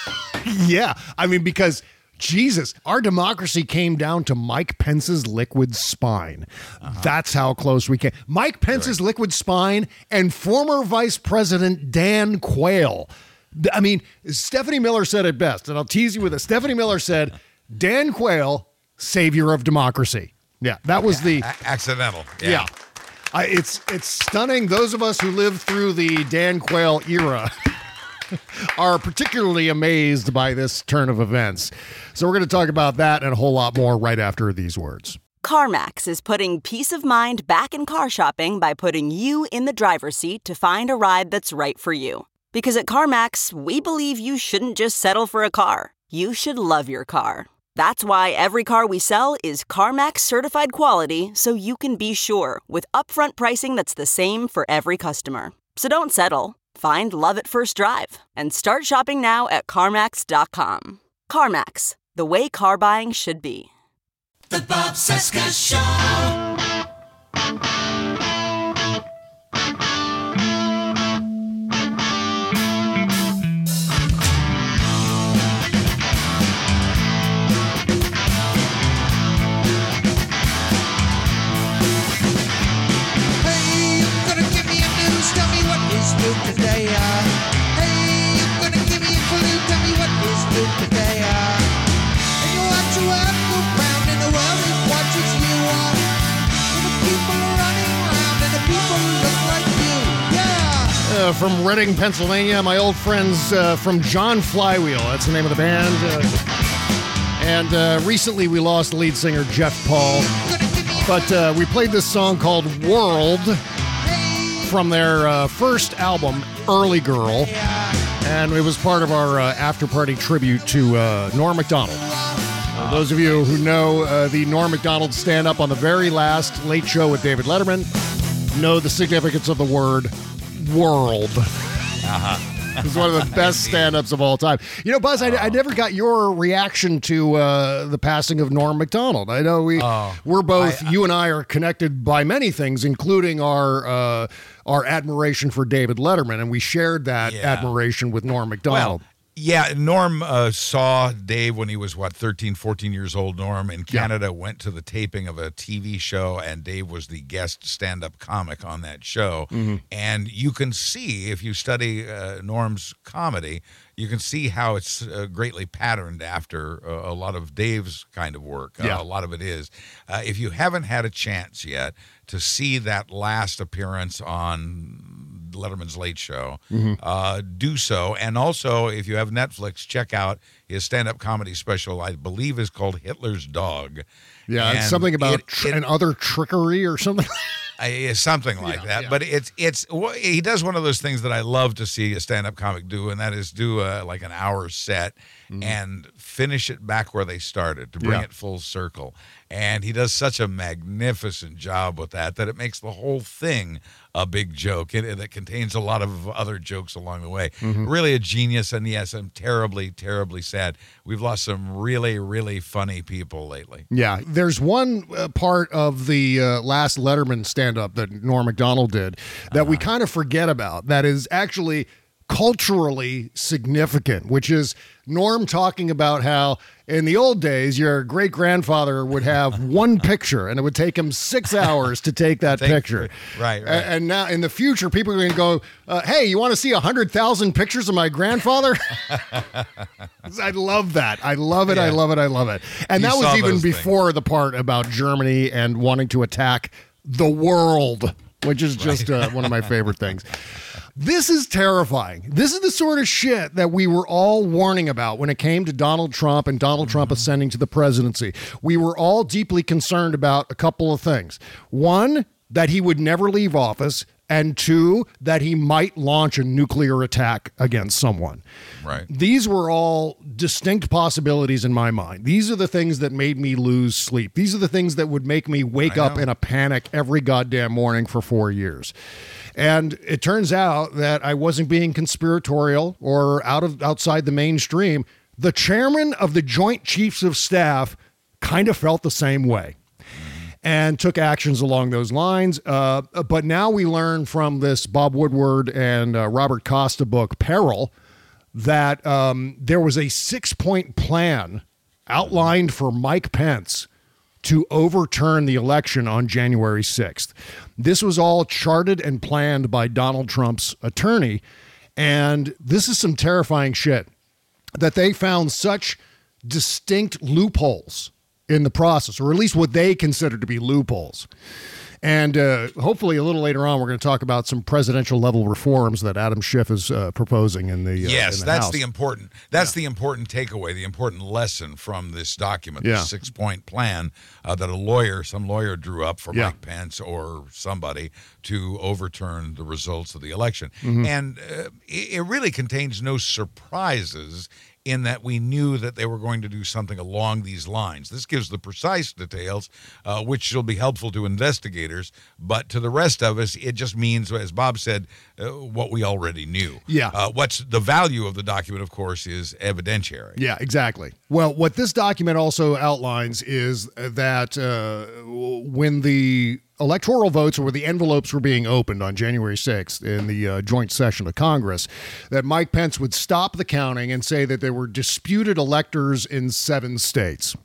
[SPEAKER 3] Yeah. I mean, because Jesus, our democracy came down to Mike Pence's liquid spine. That's how close we came. Mike Pence's liquid spine and former Vice President Dan Quayle. I mean, Stephanie Miller said it best, and I'll tease you with it. Stephanie Miller said, Dan Quayle, savior of democracy. Yeah, that was the
[SPEAKER 4] A- accidental.
[SPEAKER 3] yeah.
[SPEAKER 4] Yeah.
[SPEAKER 3] I, it's it's stunning. Those of us who lived through the Dan Quayle era are particularly amazed by this turn of events. So we're going to talk about that and a whole lot more right after these words.
[SPEAKER 7] CarMax is putting peace of mind back in car shopping by putting you in the driver's seat to find a ride that's right for you. Because at CarMax, we believe you shouldn't just settle for a car. You should love your car. That's why every car we sell is CarMax certified quality, so you can be sure with upfront pricing that's the same for every customer. So don't settle. Find love at first drive and start shopping now at CarMax dot com. CarMax, the way car buying should be.
[SPEAKER 5] The Bob Cesca Show.
[SPEAKER 9] Hey, you're gonna give me a news, tell me what is new today, uh. Hey, you're gonna give me a clue, tell me what is new today, uh. And you watch your world move round in the world it watches you, uh. And the people are running around and the people look like you, yeah.
[SPEAKER 3] Uh, from Reading, Pennsylvania, my old friends uh, from John Flywheel. That's the name of the band. Uh, and uh, recently we lost the lead singer, Jeff Paul.
[SPEAKER 9] Gonna give me a
[SPEAKER 3] But uh, we played this song called World
[SPEAKER 9] hey,
[SPEAKER 3] from their uh, first album, Early Girl.
[SPEAKER 9] yeah.
[SPEAKER 3] And it was part of our uh, after-party tribute to uh, Norm Macdonald. Uh, those of you who know uh, the Norm Macdonald stand-up on the very last Late Show with David Letterman know the significance of the word world.
[SPEAKER 4] Uh-huh.
[SPEAKER 3] It's one of the best stand-ups of all time. You know, Buzz, I, I never got your reaction to uh, the passing of Norm Macdonald. I know we,
[SPEAKER 4] Oh,
[SPEAKER 3] we're both,
[SPEAKER 4] I-
[SPEAKER 3] you and I are connected by many things, including our uh, our admiration for David Letterman, and we shared that
[SPEAKER 4] Yeah.
[SPEAKER 3] admiration with Norm
[SPEAKER 4] Well,
[SPEAKER 3] Macdonald.
[SPEAKER 4] yeah, Norm uh, saw Dave when he was, what, thirteen, fourteen years old. Norm in Canada went to the taping of a T V show, and Dave was the guest stand-up comic on that show.
[SPEAKER 3] Mm-hmm.
[SPEAKER 4] And you can see, if you study uh, Norm's comedy, you can see how it's uh, greatly patterned after uh, a lot of Dave's kind of work. Uh,
[SPEAKER 3] Yeah.
[SPEAKER 4] a lot of it is. Uh, if you haven't had a chance yet to see that last appearance on Letterman's Late Show,
[SPEAKER 3] Mm-hmm.
[SPEAKER 4] uh, do so. And also, if you have Netflix, check out his stand-up comedy special, I believe is called Hitler's Dog.
[SPEAKER 3] Yeah, it's
[SPEAKER 4] And
[SPEAKER 3] something about
[SPEAKER 4] it-
[SPEAKER 3] tr-
[SPEAKER 4] it-
[SPEAKER 3] and other trickery or something.
[SPEAKER 4] Uh, yeah, something like
[SPEAKER 3] Yeah,
[SPEAKER 4] that.
[SPEAKER 3] yeah.
[SPEAKER 4] But it's it's wh- he does one of those things that I love to see a stand-up comic do, and that is do a, like an hour set and finish it back where they started to bring
[SPEAKER 3] Mm-hmm. Yeah.
[SPEAKER 4] it full circle. And he does such a magnificent job with that that it makes the whole thing a big joke and that contains a lot of other jokes along the way.
[SPEAKER 3] Mm-hmm.
[SPEAKER 4] Really a genius. And yes, I'm terribly, terribly sad. We've lost some really, really funny people lately.
[SPEAKER 3] Yeah, there's one uh, part of the uh, last Letterman stand-up that Norm Macdonald did that we kind of forget about that is actually culturally significant, which is Norm talking about how in the old days your great-grandfather would have one picture and it would take him six hours to take that
[SPEAKER 4] Take-
[SPEAKER 3] picture.
[SPEAKER 4] right, right.
[SPEAKER 3] A- And now in the future, people are going to go, uh, hey, you want to see one hundred thousand pictures of my grandfather? I love that. I love it. I
[SPEAKER 4] Yeah.
[SPEAKER 3] love it. I love it. And
[SPEAKER 4] You
[SPEAKER 3] that was
[SPEAKER 4] saw
[SPEAKER 3] even
[SPEAKER 4] those things.
[SPEAKER 3] before the part about Germany and wanting to attack the world, which is just uh, one of my favorite things. This is terrifying. This is the sort of shit that we were all warning about when it came to Donald Trump and Donald Trump
[SPEAKER 4] Mm-hmm.
[SPEAKER 3] ascending to the presidency. We were all deeply concerned about a couple of things. One, that he would never leave office, and two, that he might launch a nuclear attack against someone.
[SPEAKER 4] Right.
[SPEAKER 3] These were all distinct possibilities in my mind. These are the things that made me lose sleep. These are the things that would make me wake
[SPEAKER 4] I
[SPEAKER 3] up
[SPEAKER 4] know.
[SPEAKER 3] in a panic every goddamn morning for four years. And it turns out that I wasn't being conspiratorial or out of outside the mainstream. The chairman of the Joint Chiefs of Staff kind of felt the same way and took actions along those lines. Uh, but now we learn from this Bob Woodward and uh, Robert Costa book, Peril, that um, there was a six-point plan outlined for Mike Pence to overturn the election on January sixth. This was all charted and planned by Donald Trump's attorney, and this is some terrifying shit, that they found such distinct loopholes in the process, or at least what they consider to be loopholes. And uh, hopefully a little later on, we're going to talk about some presidential level reforms that Adam Schiff is uh, proposing in the uh,
[SPEAKER 4] yes,
[SPEAKER 3] in the
[SPEAKER 4] that's
[SPEAKER 3] House.
[SPEAKER 4] the important that's
[SPEAKER 3] Yeah.
[SPEAKER 4] the important takeaway, the important lesson from this document,
[SPEAKER 3] Yeah.
[SPEAKER 4] the six point plan uh, that a lawyer, some lawyer, drew up for
[SPEAKER 3] Yeah.
[SPEAKER 4] Mike Pence or somebody to overturn the results of the election,
[SPEAKER 3] Mhm.
[SPEAKER 4] and uh, it, it really contains no surprises, in that we knew that they were going to do something along these lines. This gives the precise details, uh, which will be helpful to investigators, but to the rest of us, it just means, as Bob said, uh, what we already knew.
[SPEAKER 3] Yeah.
[SPEAKER 4] Uh, what's the value of the document, of course, is evidentiary.
[SPEAKER 3] Yeah, exactly. Well, what this document also outlines is that uh, when the electoral votes, or where the envelopes were being opened on January sixth in the uh, joint session of Congress, that Mike Pence would stop the counting and say that there were disputed electors in seven states.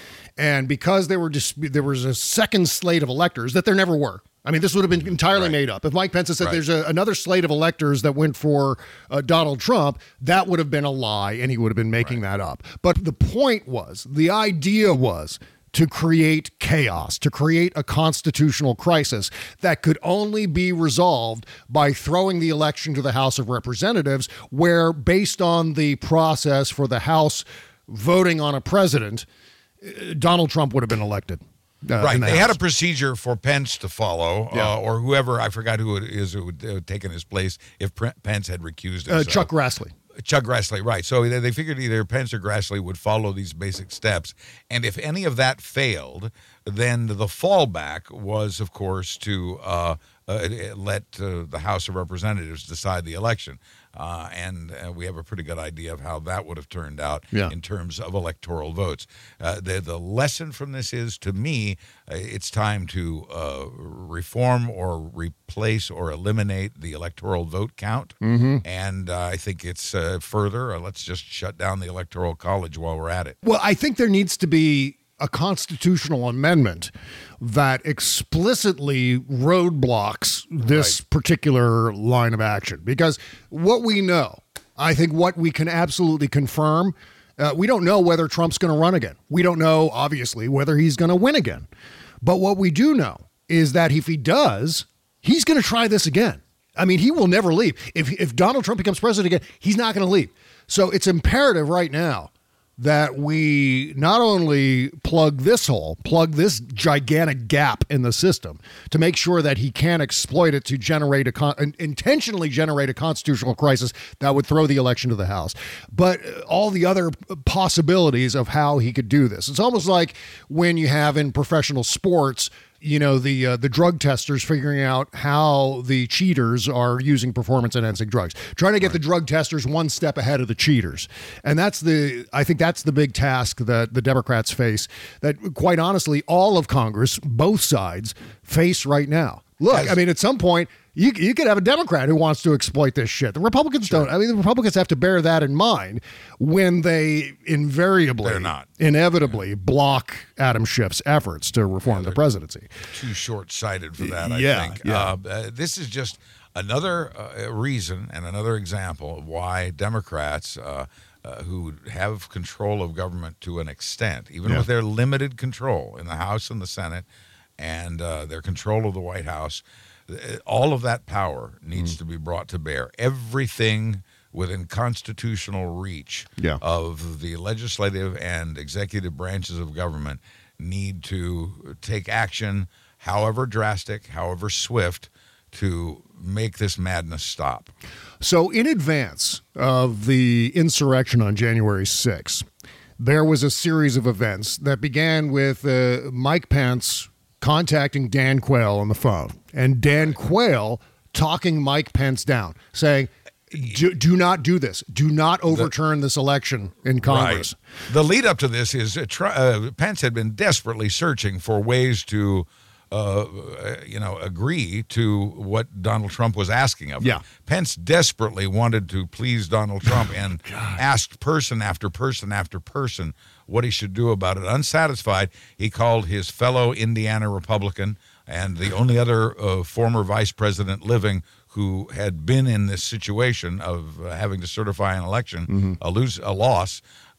[SPEAKER 3] And because there were dis- there was a second slate of electors that there never were. I mean, this would have been entirely
[SPEAKER 4] Right.
[SPEAKER 3] made up. If Mike Pence had said
[SPEAKER 4] Right.
[SPEAKER 3] there's a, another slate of electors that went for uh, Donald Trump, that would have been a lie, and he would have been making that up. But the point was, the idea was to create chaos, to create a constitutional crisis that could only be resolved by throwing the election to the House of Representatives, where, based on the process for the House voting on a president, uh, Donald Trump would have been elected. Uh,
[SPEAKER 4] Right.
[SPEAKER 3] in the
[SPEAKER 4] They had a
[SPEAKER 3] House.
[SPEAKER 4] procedure for Pence to follow,
[SPEAKER 3] Yeah.
[SPEAKER 4] uh, or whoever, I forgot who it is who would have taken his place if Pre- Pence had recused
[SPEAKER 3] Uh,
[SPEAKER 4] himself.
[SPEAKER 3] Chuck Grassley.
[SPEAKER 4] Chuck Grassley, right. So they they figured either Pence or Grassley would follow these basic steps. And if any of that failed, then the fallback was, of course, to uh, uh, let uh, the House of Representatives decide the election. Uh, and uh, we have a pretty good idea of how that would have turned out
[SPEAKER 3] Yeah.
[SPEAKER 4] in terms of electoral votes. Uh, the, the lesson from this is, to me, uh, it's time to uh, reform or replace or eliminate the electoral vote count.
[SPEAKER 3] Mhm.
[SPEAKER 4] And uh, I think it's uh, further, uh, let's just shut down the Electoral College while we're at it.
[SPEAKER 3] Well, I think there needs to be a constitutional amendment that explicitly roadblocks this particular line of action. Because what we know, I think what we can absolutely confirm, uh, we don't know whether Trump's going to run again. We don't know, obviously, whether he's going to win again. But what we do know is that if he does, he's going to try this again. I mean, he will never leave. If, if Donald Trump becomes president again, he's not going to leave. So it's imperative right now that we not only plug this hole, plug this gigantic gap in the system to make sure that he can exploit it to generate a con- intentionally generate a constitutional crisis that would throw the election to the House, but all the other possibilities of how he could do this. It's almost like when you have in professional sports, you know, the uh, the drug testers figuring out how the cheaters are using performance-enhancing drugs, trying to get the drug testers one step ahead of the cheaters. And that's the, I think that's the big task that the Democrats face, that quite honestly, all of Congress, both sides, face right now. Look,
[SPEAKER 4] As-
[SPEAKER 3] I mean, at some point, you you could have a Democrat who wants to exploit this shit. The Republicans don't. I mean, the Republicans have to bear that in mind when they invariably,
[SPEAKER 4] They're not.
[SPEAKER 3] inevitably block Adam Schiff's efforts to reform the presidency.
[SPEAKER 4] Too short-sighted for that, I
[SPEAKER 3] Yeah,
[SPEAKER 4] think.
[SPEAKER 3] yeah.
[SPEAKER 4] Uh, uh, this is just another uh, reason and another example of why Democrats uh, uh, who have control of government to an extent, even
[SPEAKER 3] Yeah.
[SPEAKER 4] with their limited control in the House and the Senate and uh, their control of the White House, uh, all of that power needs
[SPEAKER 3] Mm.
[SPEAKER 4] to be brought to bear. Everything within constitutional reach
[SPEAKER 3] Yeah.
[SPEAKER 4] of the legislative and executive branches of government need to take action, however drastic, however swift, to make this madness stop.
[SPEAKER 3] So, in advance of the insurrection on January sixth, there was a series of events that began with uh, Mike Pence contacting Dan Quayle on the phone, and Dan Quayle talking Mike Pence down, saying, do, do not do this. Do not overturn this election in Congress.
[SPEAKER 4] Right. The lead up to this is uh, try, uh, Pence had been desperately searching for ways to Uh, you know, agree to what Donald Trump was asking of him.
[SPEAKER 3] Yeah.
[SPEAKER 4] Pence desperately wanted to please Donald Trump and asked person after person after person what he should do about it. Unsatisfied, he called his fellow Indiana Republican and the only other uh, former vice president living who had been in this situation of uh, having to certify an election,
[SPEAKER 3] Mm-hmm.
[SPEAKER 4] a lose, a loss.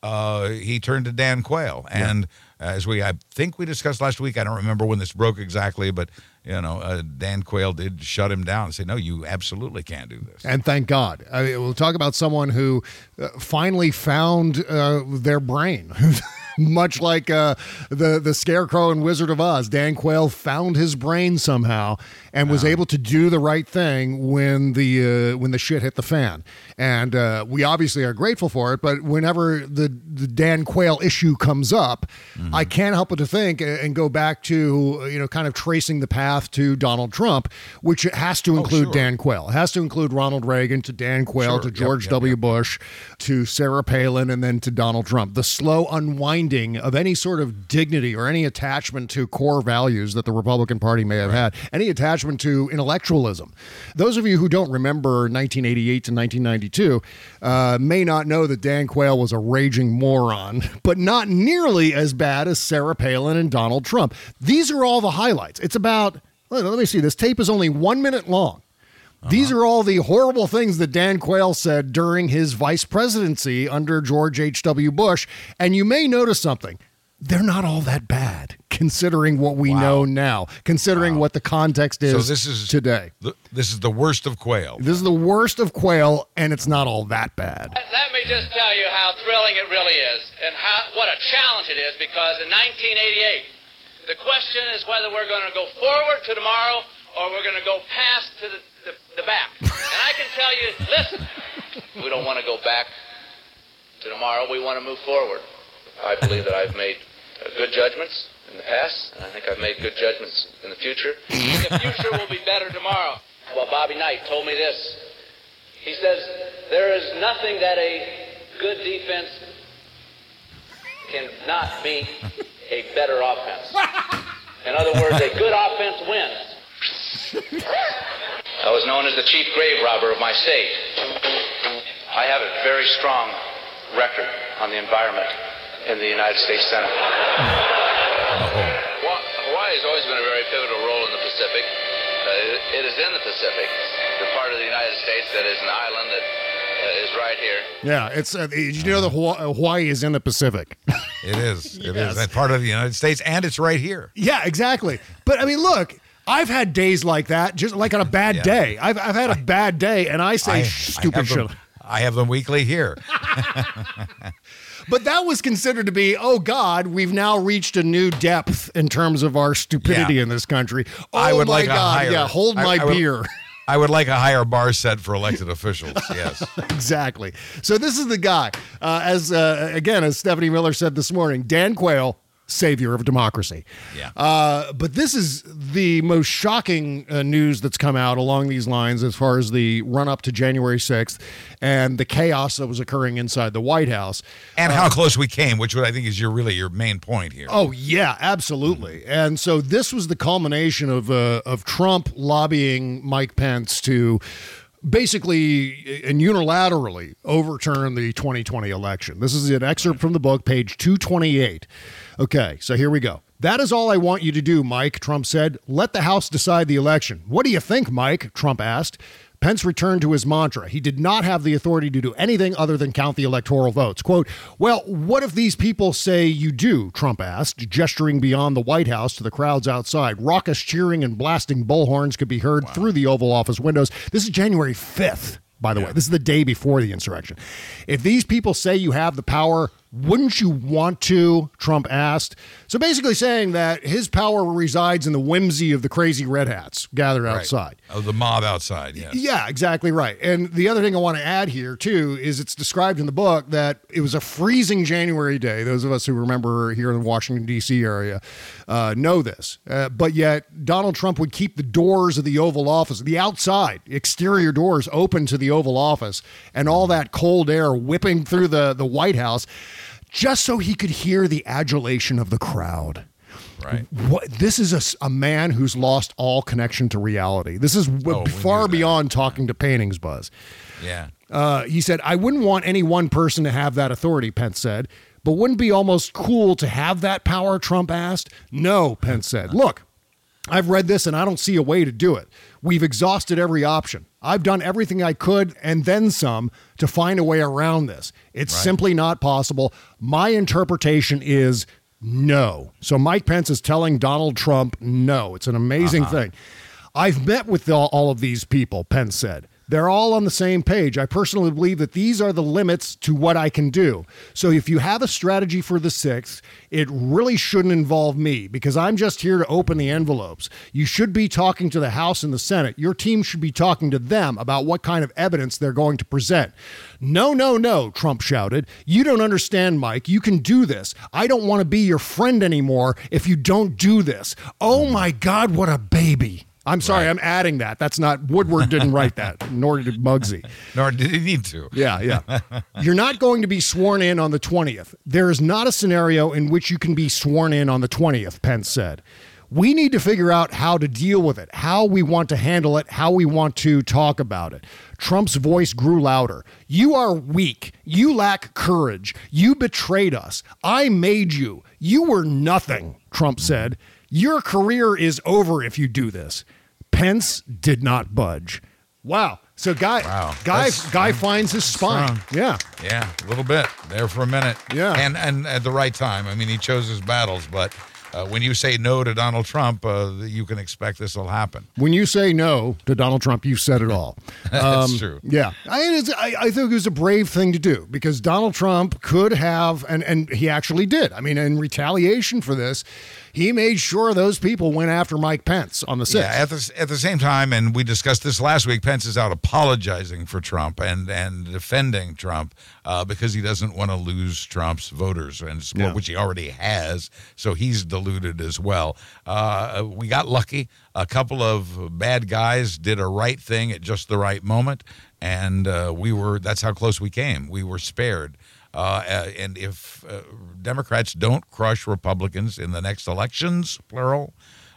[SPEAKER 4] uh, he turned to Dan Quayle. And yeah. as we, I think we discussed last week, I don't remember when this broke exactly, but, you know, uh, Dan Quayle did shut him down and say, no, you absolutely can't do this.
[SPEAKER 3] And thank God. I mean, we'll talk about someone who uh, finally found uh, their brain. Much like uh, the the Scarecrow and Wizard of Oz, Dan Quayle found his brain somehow and was
[SPEAKER 4] Wow.
[SPEAKER 3] able to do the right thing when the uh, when the shit hit the fan. And uh, we obviously are grateful for it. But whenever the, the Dan Quayle issue comes up, mm-hmm. I can't help but to think and go back to, you know, kind of tracing the path to Donald Trump, which has to include
[SPEAKER 4] oh, sure.
[SPEAKER 3] Dan Quayle. It has to include Ronald Reagan, to Dan Quayle,
[SPEAKER 4] Sure.
[SPEAKER 3] to
[SPEAKER 4] Yep,
[SPEAKER 3] George
[SPEAKER 4] yep,
[SPEAKER 3] W.
[SPEAKER 4] yep.
[SPEAKER 3] Bush, to Sarah Palin, and then to Donald Trump. The slow unwinding of any sort of dignity or any attachment to core values that the Republican Party may have had, any attachment to intellectualism. Those of you who don't remember nineteen eighty-eight to nineteen ninety-two uh, may not know that Dan Quayle was a raging moron, but not nearly as bad as Sarah Palin and Donald Trump. These are all the highlights. It's about, let me see, this tape is only one minute long. These are all the horrible things that Dan Quayle said during his vice presidency under George H W. Bush. And you may notice something. They're not all that bad, considering what we
[SPEAKER 4] Wow.
[SPEAKER 3] know now, considering
[SPEAKER 4] Wow.
[SPEAKER 3] what the context is
[SPEAKER 4] So this is
[SPEAKER 3] today.
[SPEAKER 4] The, this is the worst of Quayle.
[SPEAKER 3] This is the worst of Quayle, and it's not all that bad.
[SPEAKER 10] Let me just tell you how thrilling it really is and how what a challenge it is, because in nineteen eighty-eight, the question is whether we're going to go forward to tomorrow or we're going to go past to the, the, the back. And I can tell you, listen, we don't want to go back to tomorrow. We want to move forward. I believe that I've made uh, good judgments in the past, and I think I've made good judgments in the future. The future will be better tomorrow. Well, Bobby Knight told me this. He says, there is nothing that a good defense cannot beat a better offense. In other words, a good offense wins. I was known as the chief grave robber of my state. I have a very strong record on the environment in the United States Senate. Hawaii has always been a very pivotal role in the Pacific. Uh, it is in the Pacific, the part of the United States that is an island that uh, is right here.
[SPEAKER 3] Yeah, it's uh, you know the Hawaii, Hawaii is in the Pacific.
[SPEAKER 4] It is. It
[SPEAKER 3] Yes.
[SPEAKER 4] is. That part of the United States, and it's right here.
[SPEAKER 3] Yeah, exactly. But I mean, look, I've had days like that, just like on a bad
[SPEAKER 4] Yeah.
[SPEAKER 3] day. I've I've had a bad day, and I say
[SPEAKER 4] I,
[SPEAKER 3] stupid
[SPEAKER 4] I have
[SPEAKER 3] shit.
[SPEAKER 4] them, I have them weekly here.
[SPEAKER 3] But that was considered to be, oh God, we've now reached a new depth in terms of our stupidity
[SPEAKER 4] Yeah.
[SPEAKER 3] in this country. Oh
[SPEAKER 4] I would
[SPEAKER 3] my
[SPEAKER 4] like a
[SPEAKER 3] God,
[SPEAKER 4] higher-
[SPEAKER 3] yeah, hold
[SPEAKER 4] I-
[SPEAKER 3] my
[SPEAKER 4] I would-
[SPEAKER 3] beer.
[SPEAKER 4] I would like a higher bar set for elected officials. Yes.
[SPEAKER 3] Exactly. So this is the guy, uh, as uh, again, as Stephanie Miller said this morning, Dan Quayle, savior of democracy.
[SPEAKER 4] Yeah.
[SPEAKER 3] Uh, but this is the most shocking uh, news that's come out along these lines as far as the run up to January sixth and the chaos that was occurring inside the White House.
[SPEAKER 4] And
[SPEAKER 3] Uh,
[SPEAKER 4] how close we came, which I think is your really your main point here.
[SPEAKER 3] Oh yeah, absolutely. And so this was the culmination of uh, of Trump lobbying Mike Pence to basically and unilaterally overturn the twenty twenty election. This is an excerpt from the book, page two twenty-eight. Okay, so here we go. That is all I want you to do, Mike, Trump said. Let the House decide the election. What do you think, Mike? Trump asked. Pence returned to his mantra. He did not have the authority to do anything other than count the electoral votes. Quote, well, what if these people say you do? Trump asked, gesturing beyond the White House to the crowds outside. Raucous cheering and blasting bullhorns could be heard wow. through the Oval Office windows. This is January fifth, by the yeah. way. This is the day before the insurrection. If these people say you have the power, wouldn't you want to? Trump asked. So basically saying that his power resides in the whimsy of the crazy red hats gathered
[SPEAKER 4] right.
[SPEAKER 3] outside.
[SPEAKER 4] Of the mob outside, yes.
[SPEAKER 3] Yeah, exactly right. And the other thing I want to add here, too, is it's described in the book that it was a freezing January day. Those of us who remember here in the Washington, D C area uh, know this. Uh, but yet Donald Trump would keep the doors of the Oval Office, the outside, exterior doors open to the Oval Office, and all that cold air whipping through the, the White House, just so he could hear the adulation of the crowd.
[SPEAKER 4] Right.
[SPEAKER 3] What, this is a, a man who's lost all connection to reality. This is w-
[SPEAKER 4] oh,
[SPEAKER 3] far beyond talking to paintings, Buzz.
[SPEAKER 4] Yeah.
[SPEAKER 3] Uh, he said, I wouldn't want any one person to have that authority, Pence said, but wouldn't it be almost cool to have that power, Trump asked. No, Pence said. Look, I've read this and I don't see a way to do it. We've exhausted every option. I've done everything I could and then some to find a way around this. It's
[SPEAKER 4] Right.
[SPEAKER 3] simply not possible. My interpretation is no. So Mike Pence is telling Donald Trump no. It's an amazing
[SPEAKER 4] Uh-huh.
[SPEAKER 3] thing. I've met with all, all of these people, Pence said. They're all on the same page. I personally believe that these are the limits to what I can do. So if you have a strategy for the sixth, it really shouldn't involve me because I'm just here to open the envelopes. You should be talking to the House and the Senate. Your team should be talking to them about what kind of evidence they're going to present. No, no, no, Trump shouted. You don't understand, Mike. You can do this. I don't want to be your friend anymore if you don't do this. Oh my God, what a baby. I'm sorry,
[SPEAKER 4] Right.
[SPEAKER 3] I'm adding that. That's not, Woodward didn't write that, nor did Muggsy.
[SPEAKER 4] Nor did he need to.
[SPEAKER 3] Yeah, yeah. You're not going to be sworn in on the twentieth. There is not a scenario in which you can be sworn in on the twentieth, Pence said. We need to figure out how to deal with it, how we want to handle it, how we want to talk about it. Trump's voice grew louder. You are weak. You lack courage. You betrayed us. I made you. You were nothing, Trump said. Your career is over if you do this. Pence did not budge. Wow. So guy
[SPEAKER 4] Wow.
[SPEAKER 3] guy
[SPEAKER 4] That's-
[SPEAKER 3] guy finds his spine.
[SPEAKER 4] strong.
[SPEAKER 3] Yeah.
[SPEAKER 4] Yeah, a little bit there for a minute.
[SPEAKER 3] Yeah.
[SPEAKER 4] and and at the right time. I mean, he chose his battles, but uh, when you say no to Donald Trump, uh, you can expect this will happen.
[SPEAKER 3] When you say no to Donald Trump, you've said it all.
[SPEAKER 4] That's
[SPEAKER 3] Um,
[SPEAKER 4] true.
[SPEAKER 3] Yeah. I, it's- I, I think it was a brave thing to do because Donald Trump could have, and, and he actually did. I mean, in retaliation for this, he made sure those people went after Mike Pence on the sixth.
[SPEAKER 4] Yeah, at the at the same time, and we discussed this last week. Pence is out apologizing for Trump and and defending Trump uh, because he doesn't want to lose Trump's voters, and support,
[SPEAKER 3] Yeah.
[SPEAKER 4] which he already has. So he's deluded as well. Uh, we got lucky. A couple of bad guys did a right thing at just the right moment, and uh, we were. That's how close we came. We were spared. Uh, uh, and if uh, Democrats don't crush Republicans in the next elections, plural,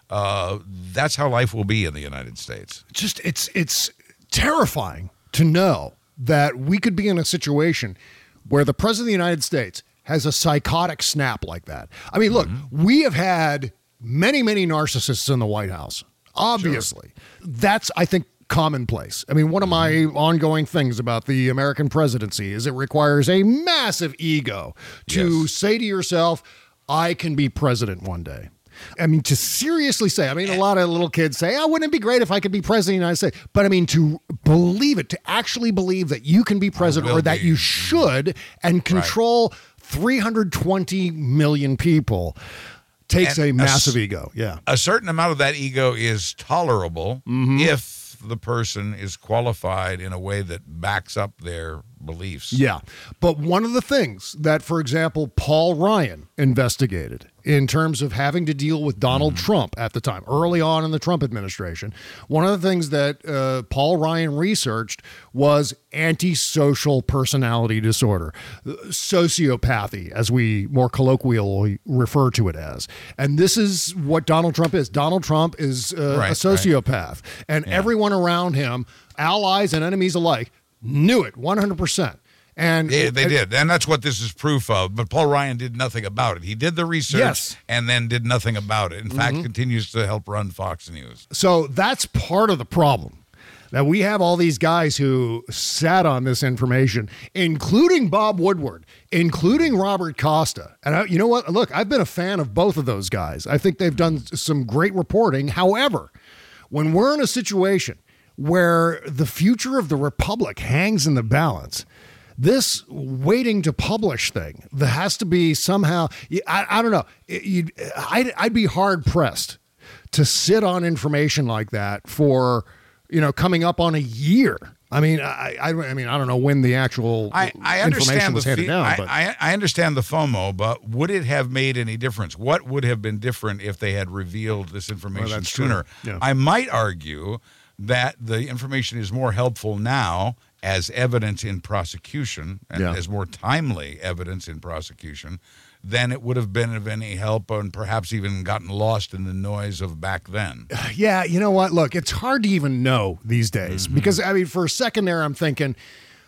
[SPEAKER 4] uh, that's how life will be in the United States.
[SPEAKER 3] Just it's it's terrifying to know that we could be in a situation where the president of the United States has a psychotic snap like that. I mean, look, we have had many, many narcissists in the White House. Obviously, that's, I think, commonplace. I mean, one of my ongoing things about the American presidency is it requires a massive ego to
[SPEAKER 4] Yes.
[SPEAKER 3] say to yourself, I can be president one day. I mean, to seriously say, I mean, a lot of little kids say, oh, wouldn't it be great if I could be president of the United States? But I mean, to believe it, to actually believe that you can be president
[SPEAKER 4] will
[SPEAKER 3] or that
[SPEAKER 4] be.
[SPEAKER 3] you should and control three hundred twenty million people takes
[SPEAKER 4] And
[SPEAKER 3] a
[SPEAKER 4] a
[SPEAKER 3] massive
[SPEAKER 4] s-
[SPEAKER 3] ego. Yeah.
[SPEAKER 4] A certain amount of that ego is tolerable if the person is qualified in a way that backs up their beliefs.
[SPEAKER 3] Yeah. But one of the things that, for example, Paul Ryan investigated in terms of having to deal with Donald Trump at the time, early on in the Trump administration, one of the things that uh, Paul Ryan researched was antisocial personality disorder, sociopathy, as we more colloquially refer to it as. And this is what Donald Trump is. Donald Trump is uh,
[SPEAKER 4] Right,
[SPEAKER 3] a sociopath. And
[SPEAKER 4] Yeah.
[SPEAKER 3] everyone around him, allies and enemies alike, knew it one hundred percent. And
[SPEAKER 4] Yeah, they did. And that's what this is proof of. But Paul Ryan did nothing about it. He did the research
[SPEAKER 3] Yes.
[SPEAKER 4] and then did nothing about it. In fact, continues to help run Fox News.
[SPEAKER 3] So that's part of the problem. That we have all these guys who sat on this information, including Bob Woodward, including Robert Costa. And I, you know what? Look, I've been a fan of both of those guys. I think they've done some great reporting. However, when we're in a situation where the future of the republic hangs in the balance, this waiting to publish thing, there has to be somehow, I, I don't know, you'd, I'd, I'd be hard pressed to sit on information like that for, you know, coming up on a year. I mean, I, I, I mean, I don't know when the actual
[SPEAKER 4] I, I
[SPEAKER 3] information
[SPEAKER 4] understand the
[SPEAKER 3] was handed
[SPEAKER 4] fe-
[SPEAKER 3] down,
[SPEAKER 4] I,
[SPEAKER 3] but
[SPEAKER 4] I, I understand the FOMO, but would it have made any difference? What would have been different if they had revealed this information
[SPEAKER 3] that's true.
[SPEAKER 4] sooner?
[SPEAKER 3] Yeah.
[SPEAKER 4] I might argue that the information is more helpful now as evidence in prosecution and
[SPEAKER 3] Yeah.
[SPEAKER 4] as more timely evidence in prosecution than it would have been of any help and perhaps even gotten lost in the noise of back then.
[SPEAKER 3] yeah, you know what? Look, it's hard to even know these days
[SPEAKER 4] Mm-hmm.
[SPEAKER 3] because, I mean, for a second there, I'm thinking,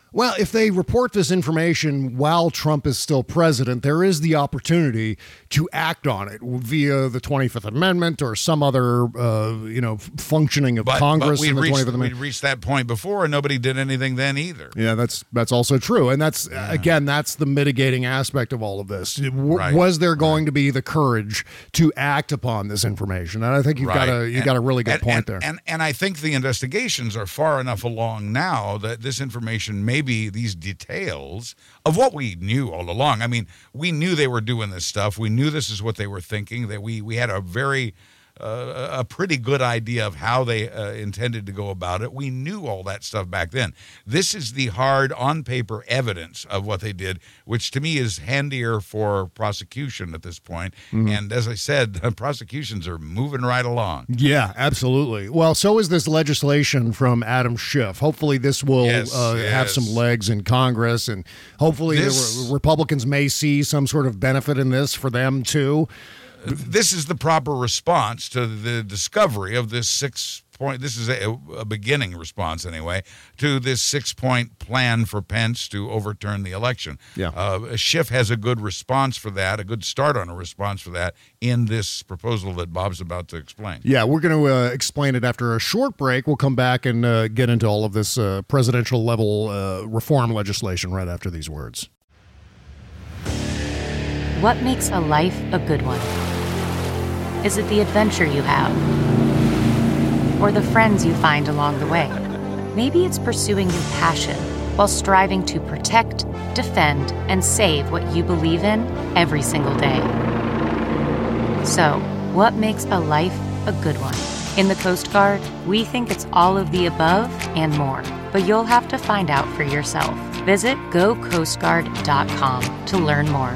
[SPEAKER 3] Well, if they report this information while Trump is still president, there is the opportunity to act on it via the twenty-fifth Amendment or some other, uh, you know, functioning of
[SPEAKER 4] But,
[SPEAKER 3] Congress
[SPEAKER 4] but we
[SPEAKER 3] in the
[SPEAKER 4] reached,
[SPEAKER 3] twenty-fifth
[SPEAKER 4] we
[SPEAKER 3] Amendment.
[SPEAKER 4] reached that point before, and nobody did anything then either.
[SPEAKER 3] Yeah, that's that's also true, and that's yeah. again, that's the mitigating aspect of all of this. W-
[SPEAKER 4] Right.
[SPEAKER 3] Was there going
[SPEAKER 4] right.
[SPEAKER 3] to be the courage to act upon this information? And I think you've
[SPEAKER 4] Right.
[SPEAKER 3] got a you
[SPEAKER 4] And-
[SPEAKER 3] got a really good
[SPEAKER 4] and,
[SPEAKER 3] point
[SPEAKER 4] and,
[SPEAKER 3] there.
[SPEAKER 4] And and I think the investigations are far enough along now that this information, maybe these details of what we knew all along. I mean, we knew they were doing this stuff. We knew this is what they were thinking. That we we had a very uh, a pretty good idea of how they uh, intended to go about it. We knew all that stuff back then. This is the hard on paper evidence of what they did, which to me is handier for prosecution at this point.
[SPEAKER 3] Mm-hmm.
[SPEAKER 4] And as I said, the prosecutions are moving right along.
[SPEAKER 3] Yeah, absolutely. Well, so is this legislation from Adam Schiff. Hopefully this will
[SPEAKER 4] Yes,
[SPEAKER 3] uh, have
[SPEAKER 4] yes.
[SPEAKER 3] some legs in Congress, and hopefully
[SPEAKER 4] This-
[SPEAKER 3] the re- Republicans may see some sort of benefit in this for them too.
[SPEAKER 4] This is the proper response to the discovery of this six point. This is a, a beginning response, anyway, to this six point plan for Pence to overturn the election.
[SPEAKER 3] Yeah.
[SPEAKER 4] Uh, Schiff has a good response for that, a good start on a response for that in this proposal that Bob's about to explain.
[SPEAKER 3] Yeah, we're going to uh, explain it after a short break. We'll come back and uh, get into all of this uh, presidential level uh, reform legislation right after these words.
[SPEAKER 2] What makes a life a good one? Is it the adventure you have? Or the friends you find along the way? Maybe it's pursuing your passion while striving to protect, defend, and save what you believe in every single day. So, what makes a life a good one? In the Coast Guard, we think it's all of the above and more, but you'll have to find out for yourself. Visit go coast guard dot com to learn more.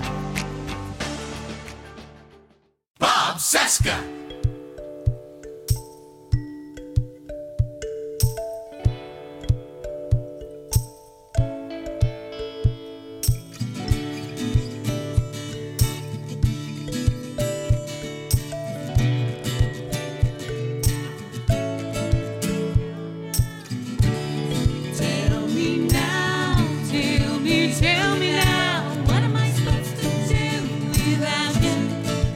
[SPEAKER 5] Bob Cesca.
[SPEAKER 8] Tell me now, tell me, tell me now, what am I supposed to do without you?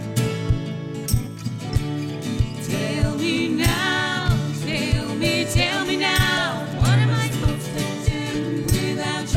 [SPEAKER 8] Tell me now, tell me, tell me now, what am I supposed to do without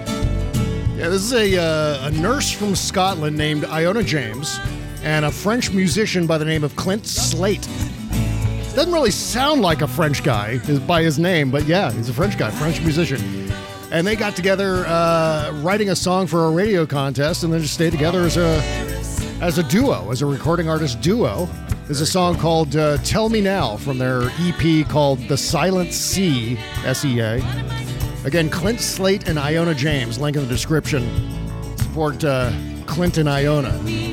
[SPEAKER 8] you?
[SPEAKER 3] Yeah, this is a, uh, a nurse from Scotland named Iona James and a French musician by the name of Clint Slate. Doesn't really sound like a French guy is by his name, but yeah, he's a French guy, French musician. And they got together uh, writing a song for a radio contest and then just stayed together as a as a duo, as a recording artist duo. There's a song called uh, Tell Me Now from their E P called The Silent Sea, S E A. Again, Clint Slate and Iona James, link in the description. Support uh, Clint and Iona.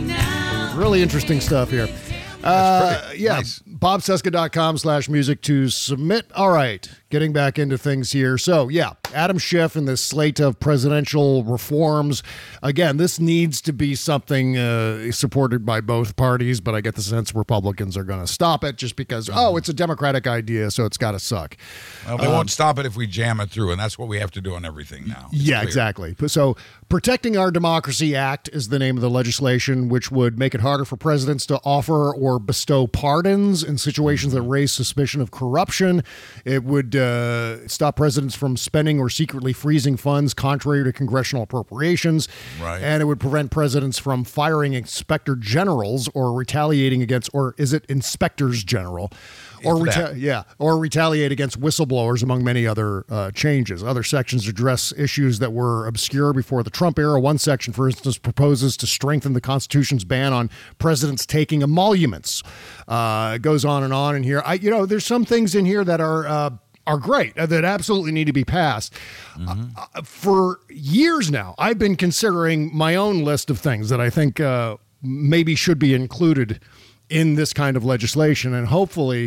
[SPEAKER 3] Really interesting stuff here. Uh,
[SPEAKER 4] pretty
[SPEAKER 3] yeah,
[SPEAKER 4] nice.
[SPEAKER 3] bob cesca dot com slash music to submit. All right, getting back into things here. So, yeah, Adam Schiff and this slate of presidential reforms. Again, this needs to be something uh, supported by both parties, but I get the sense Republicans are going to stop it just because, oh, it's a Democratic idea, so it's got to suck.
[SPEAKER 4] Well, they won't stop it if we jam it through, and that's what we have to do on everything now. It's
[SPEAKER 3] Yeah,
[SPEAKER 4] clear.
[SPEAKER 3] exactly. So, Protecting Our Democracy Act is the name of the legislation, which would make it harder for presidents to offer or bestow pardons in situations that raise suspicion of corruption. It would uh, stop presidents from spending or secretly freezing funds contrary to congressional appropriations.
[SPEAKER 4] Right.
[SPEAKER 3] And it would prevent presidents from firing inspector generals or retaliating against, or is it inspectors general? Or
[SPEAKER 4] For
[SPEAKER 3] reta-
[SPEAKER 4] that.
[SPEAKER 3] yeah, or retaliate against whistleblowers, among many other uh, changes. Other sections address issues that were obscure before the Trump era. One section, for instance, proposes to strengthen the Constitution's ban on presidents taking emoluments. Uh, it goes on and on in here. I, you know, there's some things in here that are uh, are great uh, that absolutely need to be passed. Uh, uh, for years now, I've been considering my own list of things that I think uh, maybe should be included in this kind of legislation, and hopefully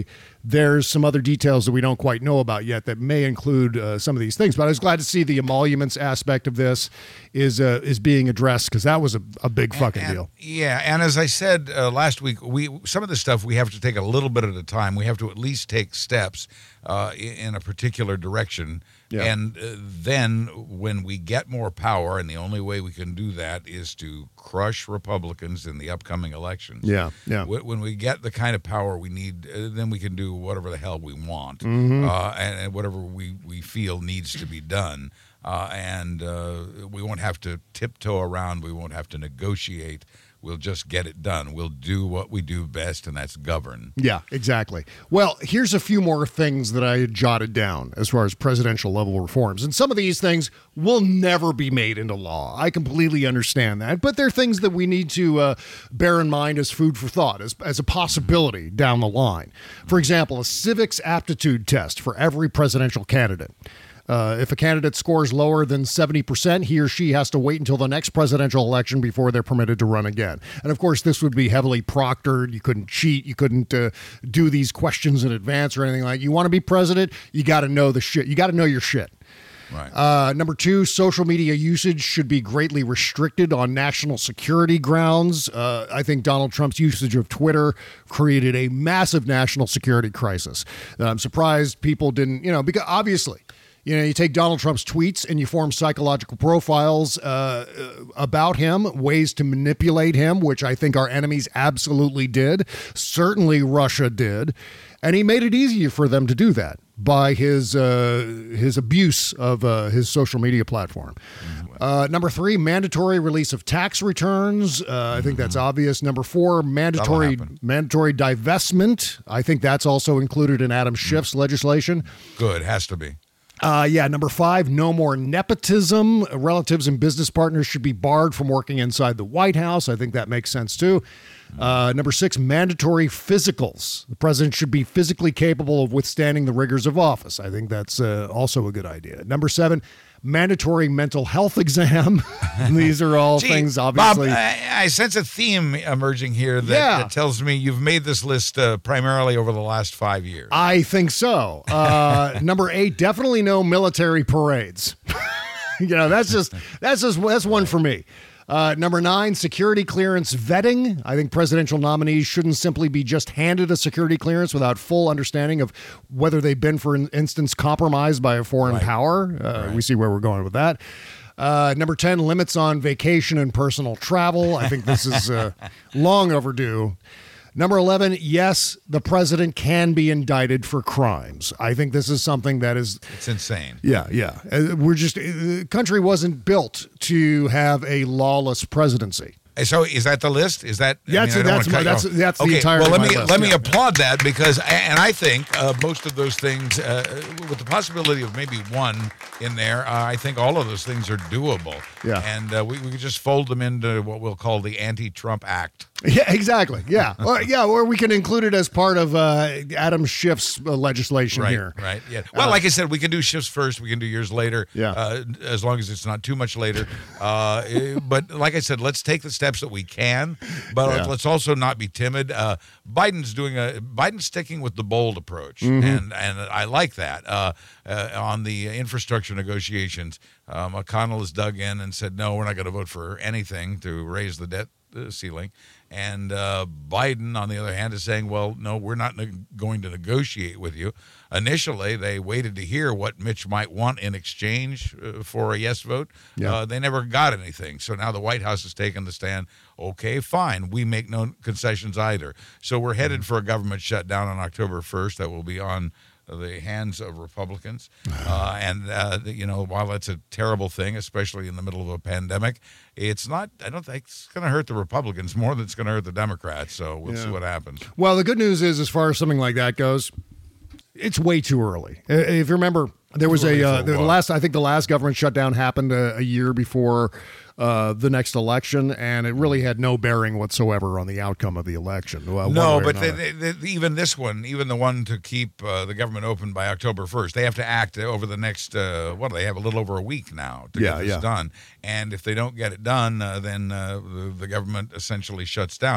[SPEAKER 3] there's some other details that we don't quite know about yet that may include uh, some of these things. But I was glad to see the emoluments aspect of this is uh, is being addressed, because that was a, a big fucking
[SPEAKER 4] and,
[SPEAKER 3] deal.
[SPEAKER 4] Yeah, and as I said uh, last week, we some of the stuff we have to take a little bit at a time. We have to at least take steps uh, in a particular direction.
[SPEAKER 3] Yeah.
[SPEAKER 4] And uh, then when we get more power, and the only way we can do that is to crush Republicans in the upcoming elections.
[SPEAKER 3] Yeah, yeah.
[SPEAKER 4] Wh- When we get the kind of power we need, uh, then we can do whatever the hell we want,
[SPEAKER 3] Mhm.
[SPEAKER 4] uh, and, and whatever we, we feel needs to be done. Uh, and uh, we won't have to tiptoe around. We won't have to negotiate. We'll just get it done. We'll do what we do best, and that's govern.
[SPEAKER 3] Yeah, exactly. Well, here's a few more things that I had jotted down as far as presidential level reforms. And some of these things will never be made into law. I completely understand that. But they're things that we need to uh, bear in mind as food for thought, as, as a possibility down the line. For example, a civics aptitude test for every presidential candidate. Uh, if a candidate scores lower than seventy percent, he or she has to wait until the next presidential election before they're permitted to run again. And of course, this would be heavily proctored. You couldn't cheat. You couldn't uh, do these questions in advance or anything like that. You want to be president, you got to know the shit. You got to know your shit.
[SPEAKER 4] Right.
[SPEAKER 3] Uh, number two, social media usage should be greatly restricted on national security grounds. Uh, I think Donald Trump's usage of Twitter created a massive national security crisis. Uh, I'm surprised people didn't, you know, because obviously, you know, you take Donald Trump's tweets and you form psychological profiles uh, about him, ways to manipulate him, which I think our enemies absolutely did. Certainly Russia did. And he made it easier for them to do that by his uh, his abuse of uh, his social media platform. Uh, number three, mandatory release of tax returns. Uh, I think that's obvious. Number four, mandatory mandatory divestment. I think that's also included in Adam Schiff's legislation.
[SPEAKER 4] Good, has to be.
[SPEAKER 3] Uh, yeah, number five, no more nepotism. Relatives and business partners should be barred from working inside the White House. I think that makes sense, too. Uh, number six, mandatory physicals. The president should be physically capable of withstanding the rigors of office. I think that's uh, also a good idea. Number seven, mandatory mental health exam. These are all
[SPEAKER 4] Gee,
[SPEAKER 3] things, obviously.
[SPEAKER 4] Bob, I, I sense a theme emerging here that,
[SPEAKER 3] Yeah.
[SPEAKER 4] that tells me you've made this list uh, primarily over the last five years.
[SPEAKER 3] I think so. Uh, number eight, definitely no military parades. you know, that's just that's just that's one for me. Uh, number nine, security clearance vetting. I think presidential nominees shouldn't simply be just handed a security clearance without full understanding of whether they've been, for instance, compromised by a foreign
[SPEAKER 4] Right.
[SPEAKER 3] power. Uh,
[SPEAKER 4] Right.
[SPEAKER 3] We see where we're going with that. Uh, number ten, limits on vacation and personal travel. I think this is uh, long overdue. Number eleven, yes, the president can be indicted for crimes. I think this is something that is...
[SPEAKER 4] It's insane.
[SPEAKER 3] Yeah, yeah. Uh, We're just... uh, The country wasn't built to have a lawless presidency.
[SPEAKER 4] So is that the list? Is that?
[SPEAKER 3] Yeah,
[SPEAKER 4] I
[SPEAKER 3] that's-
[SPEAKER 4] mean, I don't
[SPEAKER 3] that's
[SPEAKER 4] wanna
[SPEAKER 3] my-
[SPEAKER 4] cut you
[SPEAKER 3] that's-
[SPEAKER 4] off.
[SPEAKER 3] that's the
[SPEAKER 4] okay,
[SPEAKER 3] entirety
[SPEAKER 4] Well, let
[SPEAKER 3] of
[SPEAKER 4] me
[SPEAKER 3] my list,
[SPEAKER 4] let me
[SPEAKER 3] yeah.
[SPEAKER 4] applaud that, because, and I think uh, most of those things, uh, with the possibility of maybe one in there, uh, I think all of those things are doable.
[SPEAKER 3] Yeah.
[SPEAKER 4] And uh, we we could just fold them into what we'll call the Anti-Trump Act.
[SPEAKER 3] Yeah, exactly. Yeah. Or, yeah, or we can include it as part of uh, Adam Schiff's uh, legislation
[SPEAKER 4] Right,
[SPEAKER 3] here.
[SPEAKER 4] right. Yeah. Well,
[SPEAKER 3] Uh,
[SPEAKER 4] like I said, we can do shifts first. We can do years later.
[SPEAKER 3] Yeah.
[SPEAKER 4] Uh, as long as it's not too much later. Uh, eh, but like I said, let's take the steps that we can. But
[SPEAKER 3] Yeah.
[SPEAKER 4] let's also not be timid. Uh, Biden's doing a Biden's sticking with the bold approach,
[SPEAKER 3] Mhm.
[SPEAKER 4] and and I like that. Uh, uh, on the infrastructure negotiations, uh, McConnell has dug in and said, no, we're not going to vote for anything to raise the debt uh, ceiling. And uh, Biden, on the other hand, is saying, well, no, we're not ne- going to negotiate with you. Initially, they waited to hear what Mitch might want in exchange uh, for a yes vote.
[SPEAKER 3] Yeah.
[SPEAKER 4] Uh, they never got anything. So now the White House has taken the stand. Okay, fine. We make no concessions either. So we're headed for a government shutdown on October first that will be on the hands of Republicans. Uh, and, uh, you know, while that's a terrible thing, especially in the middle of a pandemic, it's not, I don't think it's going to hurt the Republicans more than it's going to hurt the Democrats. So we'll
[SPEAKER 3] Yeah.
[SPEAKER 4] see what happens.
[SPEAKER 3] Well, the good news is, as far as something like that goes, it's way too early. Uh, If you remember, there was
[SPEAKER 4] Too early
[SPEAKER 3] a uh,
[SPEAKER 4] for
[SPEAKER 3] the
[SPEAKER 4] what?
[SPEAKER 3] last. I think the last government shutdown happened a, a year before uh, the next election, and it really had no bearing whatsoever on the outcome of the election. Well, one
[SPEAKER 4] No,
[SPEAKER 3] way or
[SPEAKER 4] but they,
[SPEAKER 3] another.
[SPEAKER 4] they, they, even this one, even the one to keep uh, the government open by October first, they have to act over the next, uh, what do they have, a little over a week now to
[SPEAKER 3] Yeah,
[SPEAKER 4] get this
[SPEAKER 3] yeah.
[SPEAKER 4] done. And if they don't get it done, uh, then uh, the, the government essentially shuts down.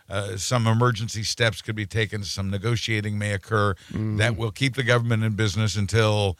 [SPEAKER 4] uh, some emergency steps could be taken. Some negotiating may occur
[SPEAKER 3] Mm-hmm.
[SPEAKER 4] that will keep the government in business until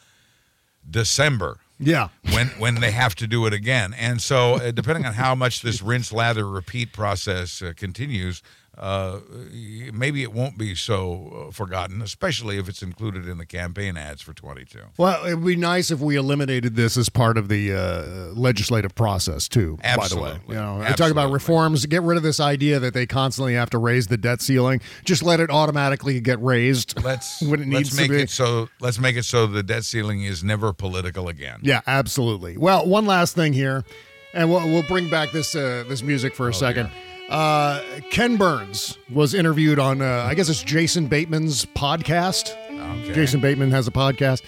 [SPEAKER 4] December.
[SPEAKER 3] Yeah.
[SPEAKER 4] when when they have to do it again. And so uh, depending on how much this rinse, lather, repeat process uh, continues, uh, maybe it won't be so uh, forgotten, especially if it's included in the campaign ads for twenty-two.
[SPEAKER 3] Well, it would be nice if we eliminated this as part of the uh, legislative process, too,
[SPEAKER 4] Absolutely.
[SPEAKER 3] by the way. You know, they
[SPEAKER 4] Absolutely.
[SPEAKER 3] talk about reforms, get rid of this idea that they constantly have to raise the debt ceiling. Just let it automatically get raised
[SPEAKER 4] Let's
[SPEAKER 3] when it needs
[SPEAKER 4] let's make
[SPEAKER 3] to be.
[SPEAKER 4] it so let's make it so the debt ceiling is never political again.
[SPEAKER 3] Yeah, absolutely. Well, one last thing here, and we'll, we'll bring back this uh, this music for a
[SPEAKER 4] Oh,
[SPEAKER 3] second.
[SPEAKER 4] dear.
[SPEAKER 3] Uh, Ken Burns was interviewed on, uh, I guess it's Jason Bateman's podcast.
[SPEAKER 4] Okay.
[SPEAKER 3] Jason Bateman has a podcast.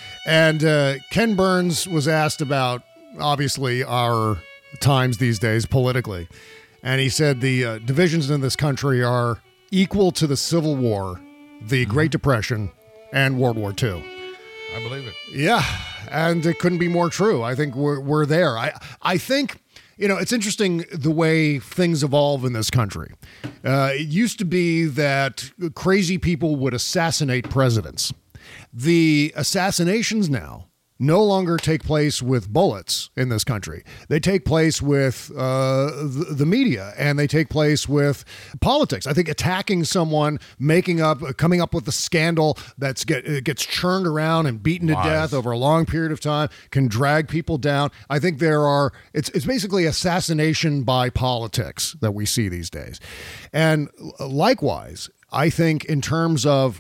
[SPEAKER 3] And uh, Ken Burns was asked about, obviously, our times these days politically. And he said the uh, divisions in this country are equal to the Civil War, the Great Depression, and World War Two.
[SPEAKER 4] I believe it.
[SPEAKER 3] Yeah, and it couldn't be more true. I think we're we're there. I I think, you know, it's interesting the way things evolve in this country. Uh, it used to be that crazy people would assassinate presidents. The assassinations now no longer take place with bullets in this country. They take place with uh, the, the media, and they take place with politics. I think attacking someone, making up, coming up with a scandal that's get it gets churned around and beaten to
[SPEAKER 4] Lies.
[SPEAKER 3] death over a long period of time can drag people down. I think there are. It's it's basically assassination by politics that we see these days, and likewise, I think in terms of.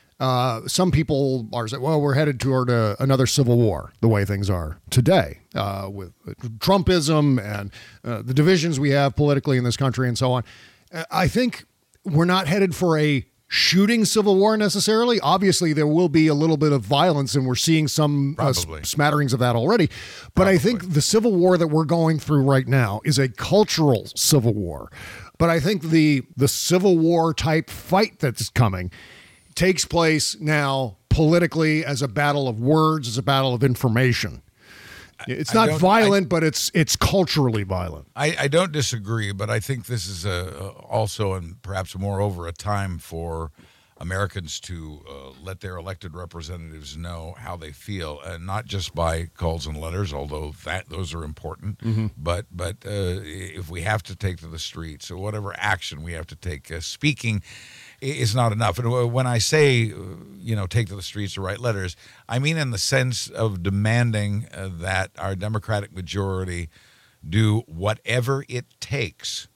[SPEAKER 3] Uh, some people are saying, well, we're headed toward a, another civil war, the way things are today, uh, with Trumpism and uh, the divisions we have politically in this country and so on. Uh, I think we're not headed for a shooting civil war necessarily. Obviously, there will be a little bit of violence, and we're seeing some uh,
[SPEAKER 4] Probably.
[SPEAKER 3] smatterings of that already. But I think the civil war that we're going through right now is a cultural civil war. But I think the the civil war type fight that's coming takes place now politically as a battle of words, as a battle of information. It's
[SPEAKER 4] I
[SPEAKER 3] not
[SPEAKER 4] don't-
[SPEAKER 3] violent, but it's it's culturally violent.
[SPEAKER 4] I, I don't disagree, but I think this is a, also and perhaps moreover a time for Americans to uh, let their elected representatives know how they feel, and not just by calls and letters, although that those are important.
[SPEAKER 3] Mm-hmm.
[SPEAKER 4] But but uh, if we have to take to the streets, or whatever action we have to take, uh, speaking is not enough. And when I say, uh, you know, take to the streets or write letters, I mean in the sense of demanding uh, that our Democratic majority do whatever it takes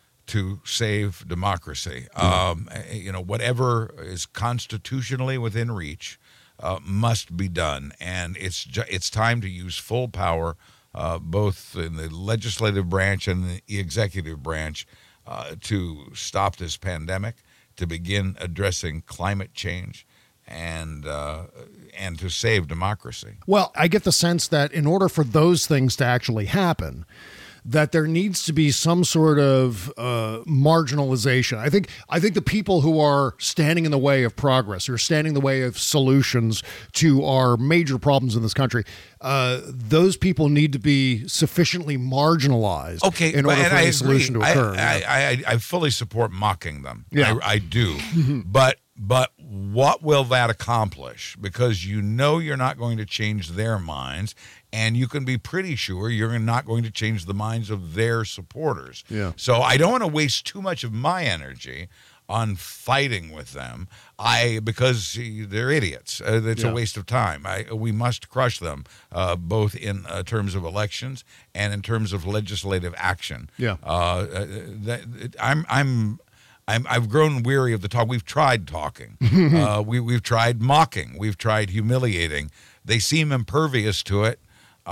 [SPEAKER 4] to save democracy. Um, you know, whatever is constitutionally within reach uh, must be done, and it's ju- it's time to use full power, uh, both in the legislative branch and the executive branch, uh, to stop this pandemic, to begin addressing climate change, and uh, and to save democracy.
[SPEAKER 3] Well, I get the sense that in order for those things to actually happen, that there needs to be some sort of uh, marginalization. I think I think the people who are standing in the way of progress, who are standing in the way of solutions to our major problems in this country, uh, those people need to be sufficiently marginalized
[SPEAKER 4] Okay,
[SPEAKER 3] in order
[SPEAKER 4] and
[SPEAKER 3] for
[SPEAKER 4] I
[SPEAKER 3] any
[SPEAKER 4] agree.
[SPEAKER 3] solution to occur.
[SPEAKER 4] I, I, I, I fully support mocking them.
[SPEAKER 3] Yeah.
[SPEAKER 4] I, I do. but but what will that accomplish? Because you know you're not going to change their minds, and you can be pretty sure you're not going to change the minds of their supporters.
[SPEAKER 3] Yeah.
[SPEAKER 4] So I don't want to waste too much of my energy on fighting with them. I because they're idiots. Uh, it's
[SPEAKER 3] Yeah.
[SPEAKER 4] a waste of time. I we must crush them, uh, both in uh, terms of elections and in terms of legislative action.
[SPEAKER 3] Yeah.
[SPEAKER 4] Uh, uh, that, it- I'm I'm. I'm, I've grown weary of the talk. We've tried talking. uh, we, we've tried mocking. We've tried humiliating. They seem impervious to it.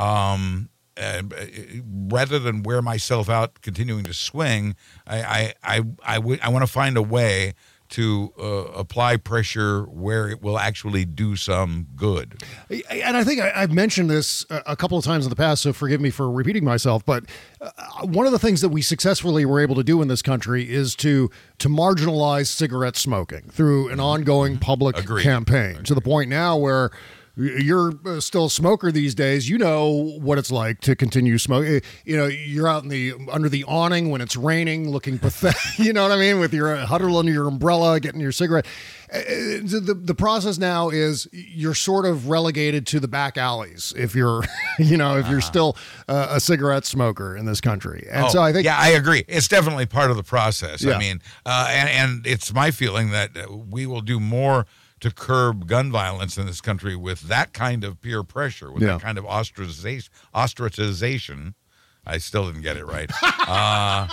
[SPEAKER 4] Um, and, uh, rather than wear myself out continuing to swing, I I I, I, w- I want to find a way to uh, apply pressure where it will actually do some good.
[SPEAKER 3] And I think I, I've mentioned this a a couple of times in the past, so forgive me for repeating myself. But uh, one of the things that we successfully were able to do in this country is to to marginalize cigarette smoking through an ongoing public
[SPEAKER 4] Agreed.
[SPEAKER 3] campaign, to the point now where you're uh, still a smoker these days. You know what it's like to continue smoking. You know, you're out in the under the awning when it's raining, looking pathetic. You know what I mean? With your uh, huddle under your umbrella, getting your cigarette. Uh, the the process now is you're sort of relegated to the back alleys if you're, you know, if you're
[SPEAKER 4] Uh-huh.
[SPEAKER 3] still uh, a cigarette smoker in this country. And
[SPEAKER 4] Oh,
[SPEAKER 3] so I think,
[SPEAKER 4] yeah, I agree. It's definitely part of the process.
[SPEAKER 3] Yeah.
[SPEAKER 4] I mean, uh, and and it's my feeling that uh, we will do more to curb gun violence in this country with that kind of peer pressure, with
[SPEAKER 3] Yeah.
[SPEAKER 4] that kind of ostracization. Ostracization. I still didn't get it right. uh,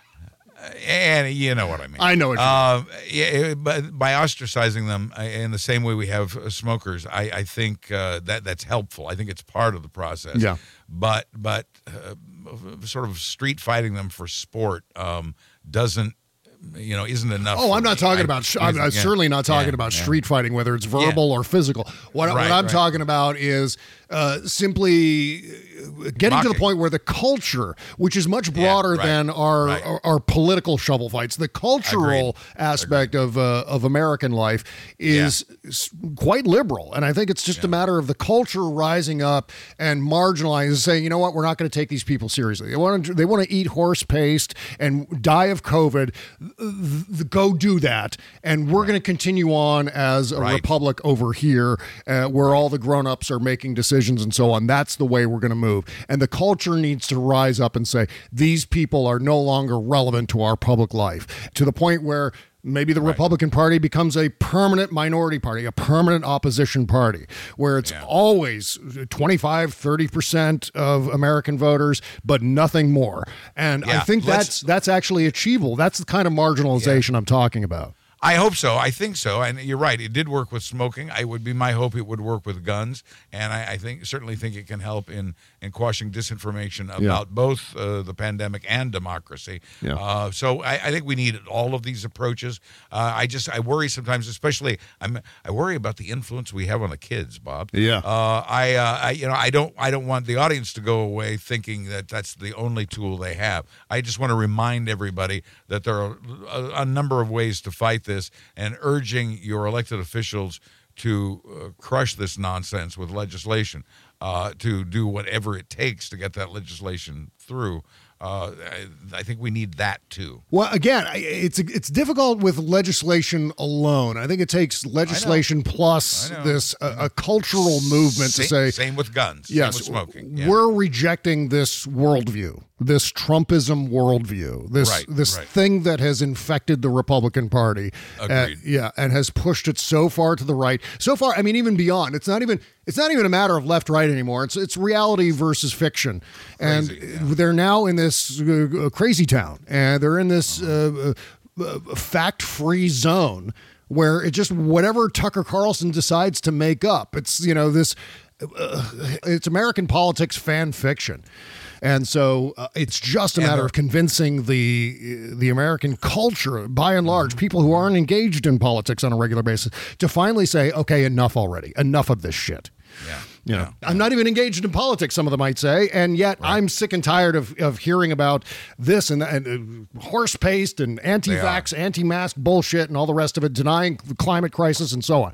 [SPEAKER 4] and you know what I mean.
[SPEAKER 3] I know what you
[SPEAKER 4] uh, yeah, but by ostracizing them uh, in the same way we have uh, smokers, I, I think uh, that that's helpful. I think it's part of the process.
[SPEAKER 3] Yeah.
[SPEAKER 4] But but uh, sort of street fighting them for sport um, doesn't. You know, isn't enough.
[SPEAKER 3] Oh,
[SPEAKER 4] for
[SPEAKER 3] I'm not
[SPEAKER 4] me.
[SPEAKER 3] talking
[SPEAKER 4] I-
[SPEAKER 3] about. sh- I'm,
[SPEAKER 4] yeah,
[SPEAKER 3] I'm certainly not talking
[SPEAKER 4] yeah,
[SPEAKER 3] about
[SPEAKER 4] yeah.
[SPEAKER 3] street fighting, whether it's verbal or physical. What, what
[SPEAKER 4] Right,
[SPEAKER 3] I'm
[SPEAKER 4] right.
[SPEAKER 3] talking about is uh, simply uh, getting to the
[SPEAKER 4] Mocking.
[SPEAKER 3] point where the culture, which is much broader
[SPEAKER 4] right,
[SPEAKER 3] than our,
[SPEAKER 4] right.
[SPEAKER 3] our our political shovel fights, the cultural
[SPEAKER 4] Agreed.
[SPEAKER 3] aspect of uh, of American life is s- quite liberal, and I think it's just a matter of the culture rising up and marginalizing, and saying, you know what, we're not going to take these people seriously. They want to they want to eat horse paste and die of COVID. Th- th- go do that, and we're going to continue on as a
[SPEAKER 4] Right.
[SPEAKER 3] republic over here, uh, where all the grown-ups are making decisions and so on. That's the way we're going to move, and the culture needs to rise up and say these people are no longer relevant to our public life, to the point where maybe the Republican Party becomes a permanent minority party, a permanent opposition party, where it's always twenty-five, thirty percent of American voters, but nothing more. And I
[SPEAKER 4] Yeah,
[SPEAKER 3] think
[SPEAKER 4] let's-
[SPEAKER 3] that's that's actually achievable. That's the kind of marginalization I'm talking about.
[SPEAKER 4] I hope so. I think so. And you're right. It did work with smoking. I would be my hope it would work with guns. And I, I think certainly think it can help in, in quashing disinformation about both uh, the pandemic and democracy.
[SPEAKER 3] Yeah.
[SPEAKER 4] Uh, so I, I think we need all of these approaches. Uh, I just I worry sometimes, especially I'm I worry about the influence we have on the kids, Bob.
[SPEAKER 3] Yeah.
[SPEAKER 4] Uh, I, uh, I you know I don't I don't want the audience to go away thinking that that's the only tool they have. I just want to remind everybody that there are a, a number of ways to fight this, and urging your elected officials to uh, crush this nonsense with legislation, uh, to do whatever it takes to get that legislation through. Uh, I, I think we need that too.
[SPEAKER 3] Well, again, I- it's it's difficult with legislation alone. I think it takes legislation plus
[SPEAKER 4] I know.
[SPEAKER 3] this uh, a cultural movement to
[SPEAKER 4] Same,
[SPEAKER 3] say,
[SPEAKER 4] same with guns.
[SPEAKER 3] yes,
[SPEAKER 4] Same with smoking. Yeah.
[SPEAKER 3] we're rejecting this worldview, this Trumpism worldview, this
[SPEAKER 4] Right,
[SPEAKER 3] this
[SPEAKER 4] right.
[SPEAKER 3] thing that has infected the Republican Party. Uh,
[SPEAKER 4] Agreed.
[SPEAKER 3] yeah, and has pushed it so far to the right. So far, I mean, even beyond. It's not even it's not even a matter of left right anymore. It's it's reality versus fiction, and
[SPEAKER 4] Crazy, yeah.
[SPEAKER 3] they're now in this uh, crazy town, and they're in this uh, uh, fact-free zone where it just whatever Tucker Carlson decides to make up. It's you know this. Uh, it's American politics fan fiction. And so uh, it's just a
[SPEAKER 4] And
[SPEAKER 3] matter
[SPEAKER 4] the-
[SPEAKER 3] of convincing the the American culture, by and large, people who aren't engaged in politics on a regular basis, to finally say, okay, enough already. Enough of this shit.
[SPEAKER 4] Yeah.
[SPEAKER 3] You know, I'm not even engaged in politics, some of them might say, and yet I'm sick and tired of, of hearing about this and, and uh, horse paste and anti-vax, anti-mask bullshit and all the rest of it, denying the climate crisis and so on.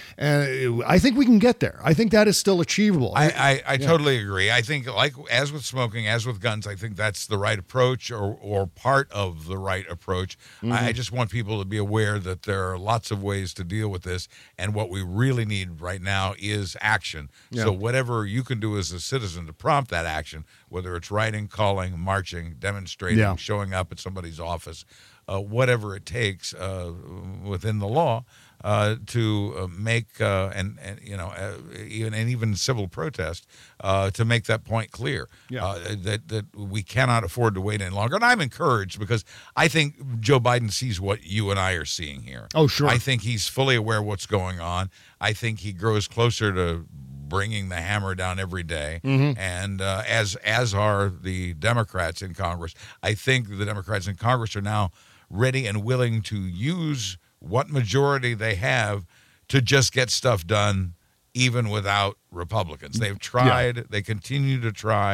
[SPEAKER 3] And I think we can get there. I think that is still achievable.
[SPEAKER 4] I, I, I totally agree. I think, like as with smoking, as with guns, I think that's the right approach, or, or part of the right approach. I, I
[SPEAKER 3] Mhm.
[SPEAKER 4] just want people to be aware that there are lots of ways to deal with this, and what we really need right now is action.
[SPEAKER 3] Yeah.
[SPEAKER 4] So whatever you can do as a citizen to prompt that action, whether it's writing, calling, marching, demonstrating,
[SPEAKER 3] Yeah.
[SPEAKER 4] showing up at somebody's office, uh, whatever it takes uh, within the law. Uh, to uh, make uh, and, and you know uh, even and even civil protest uh, to make that point clear,
[SPEAKER 3] Yeah.
[SPEAKER 4] uh, that that we cannot afford to wait any longer. And I'm encouraged because I think Joe Biden sees what you and I are seeing here.
[SPEAKER 3] Oh, sure.
[SPEAKER 4] I think he's fully aware of what's going on. I think he grows closer to bringing the hammer down every day,
[SPEAKER 3] Mhm.
[SPEAKER 4] and uh, as as are the Democrats in Congress. I think the Democrats in Congress are now ready and willing to use what majority they have to just get stuff done, even without Republicans. They've tried. They continue to try.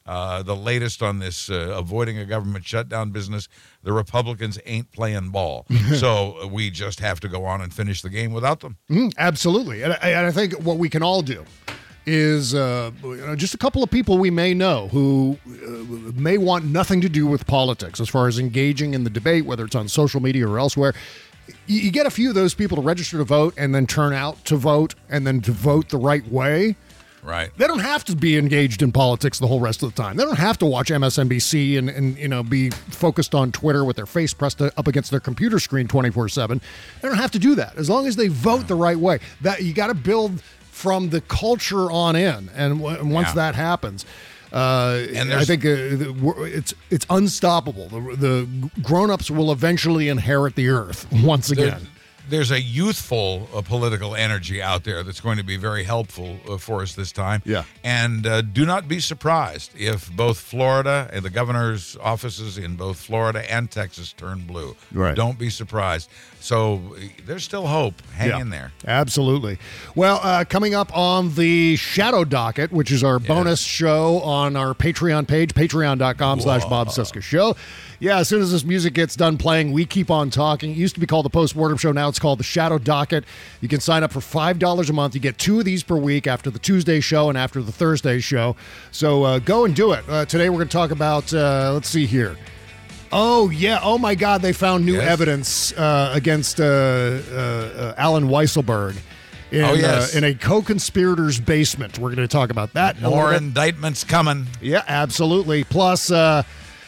[SPEAKER 4] Uh, the latest on this uh, avoiding a government shutdown business, the Republicans ain't playing ball. So we just have to go on and finish the game without them.
[SPEAKER 3] Mm, absolutely. And I, and I think what we can all do is uh, you know, just a couple of people we may know who uh, may want nothing to do with politics as far as engaging in the debate, whether it's on social media or elsewhere. You, you get a few of those people to register to vote and then turn out to vote and then to vote the right way.
[SPEAKER 4] Right.
[SPEAKER 3] They don't have to be engaged in politics the whole rest of the time. They don't have to watch M S N B C and, and you know, be focused on Twitter with their face pressed up against their computer screen twenty-four seven. They don't have to do that. As long as they vote the right way. That you got to build from the culture on in. And w- once
[SPEAKER 4] Yeah.
[SPEAKER 3] that happens, uh,
[SPEAKER 4] And
[SPEAKER 3] I
[SPEAKER 4] there's-
[SPEAKER 3] think uh, the- we're- it's it's unstoppable. The, the grown-ups will eventually inherit the earth once
[SPEAKER 4] There-
[SPEAKER 3] again.
[SPEAKER 4] there's a youthful uh, political energy out there that's going to be very helpful uh, for us this time.
[SPEAKER 3] Yeah.
[SPEAKER 4] And uh, do not be surprised if both Florida and the governor's offices in both Florida and Texas turn blue.
[SPEAKER 3] Right.
[SPEAKER 4] Don't be surprised. So uh, there's still hope. Hang
[SPEAKER 3] Yeah,
[SPEAKER 4] in there.
[SPEAKER 3] Absolutely. Well, uh, coming up on the Shadow Docket, which is our bonus show on our Patreon page, patreon.com slash Bob Cesca Show. Yeah, as soon as this music gets done playing, we keep on talking. It used to be called the Postmortem Show. Now it's called the Shadow Docket. You can sign up for five dollars a month. You get two of these per week after the Tuesday show and after the Thursday show. So uh, go and do it. Uh, today we're going to talk about, uh, let's see here. Oh, yeah. Oh, my God. They found new
[SPEAKER 4] Yes.
[SPEAKER 3] evidence uh, against uh, uh, uh, Alan Weisselberg in,
[SPEAKER 4] Oh, yes.
[SPEAKER 3] uh, in a co-conspirator's basement. We're going to talk about that. a
[SPEAKER 4] More
[SPEAKER 3] little bit.
[SPEAKER 4] indictments coming.
[SPEAKER 3] Yeah, absolutely. Plus, uh,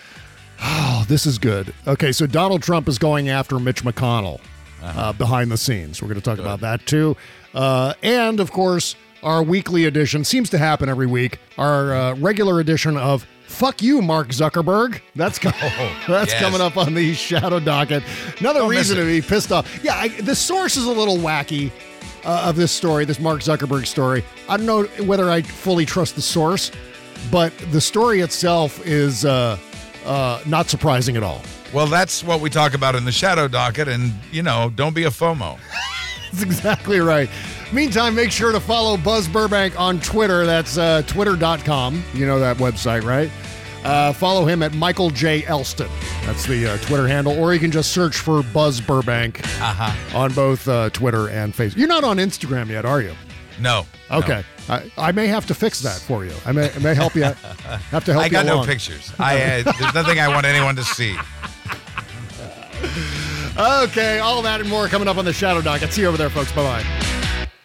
[SPEAKER 3] oh, this is good. Okay, so Donald Trump is going after Mitch McConnell uh, behind the scenes. We're going to talk about that, too. Uh, and, of course, our weekly edition seems to happen every week. Our uh, regular edition of Fuck You, Mark Zuckerberg. That's, co- that's
[SPEAKER 4] yes.
[SPEAKER 3] coming up on the Shadow Docket. Another
[SPEAKER 4] Don't
[SPEAKER 3] reason
[SPEAKER 4] miss
[SPEAKER 3] to
[SPEAKER 4] it.
[SPEAKER 3] be pissed off. Yeah, I, the source is a little wacky uh, of this story, this Mark Zuckerberg story. I don't know whether I fully trust the source, but the story itself is uh, uh, not surprising at all.
[SPEAKER 4] Well, that's what we talk about in the Shadow Docket. And, you know, don't be a FOMO.
[SPEAKER 3] That's exactly right. Meantime, make sure to follow Buzz Burbank on Twitter. That's uh, twitter dot com. You know that website, right? Uh, follow him at Michael J. Elston. That's the uh, Twitter handle. Or you can just search for Buzz Burbank
[SPEAKER 4] Uh-huh.
[SPEAKER 3] on both uh, Twitter and Facebook. You're not on Instagram yet, are you?
[SPEAKER 4] No. no.
[SPEAKER 3] Okay. I, I may have to fix that for you. I may, I may help you. Have to help
[SPEAKER 4] I
[SPEAKER 3] you
[SPEAKER 4] got
[SPEAKER 3] along.
[SPEAKER 4] no pictures. I uh, There's nothing I want anyone to see.
[SPEAKER 3] Okay, all that and more coming up on the Shadow Docket. See you over there, folks. Bye-bye.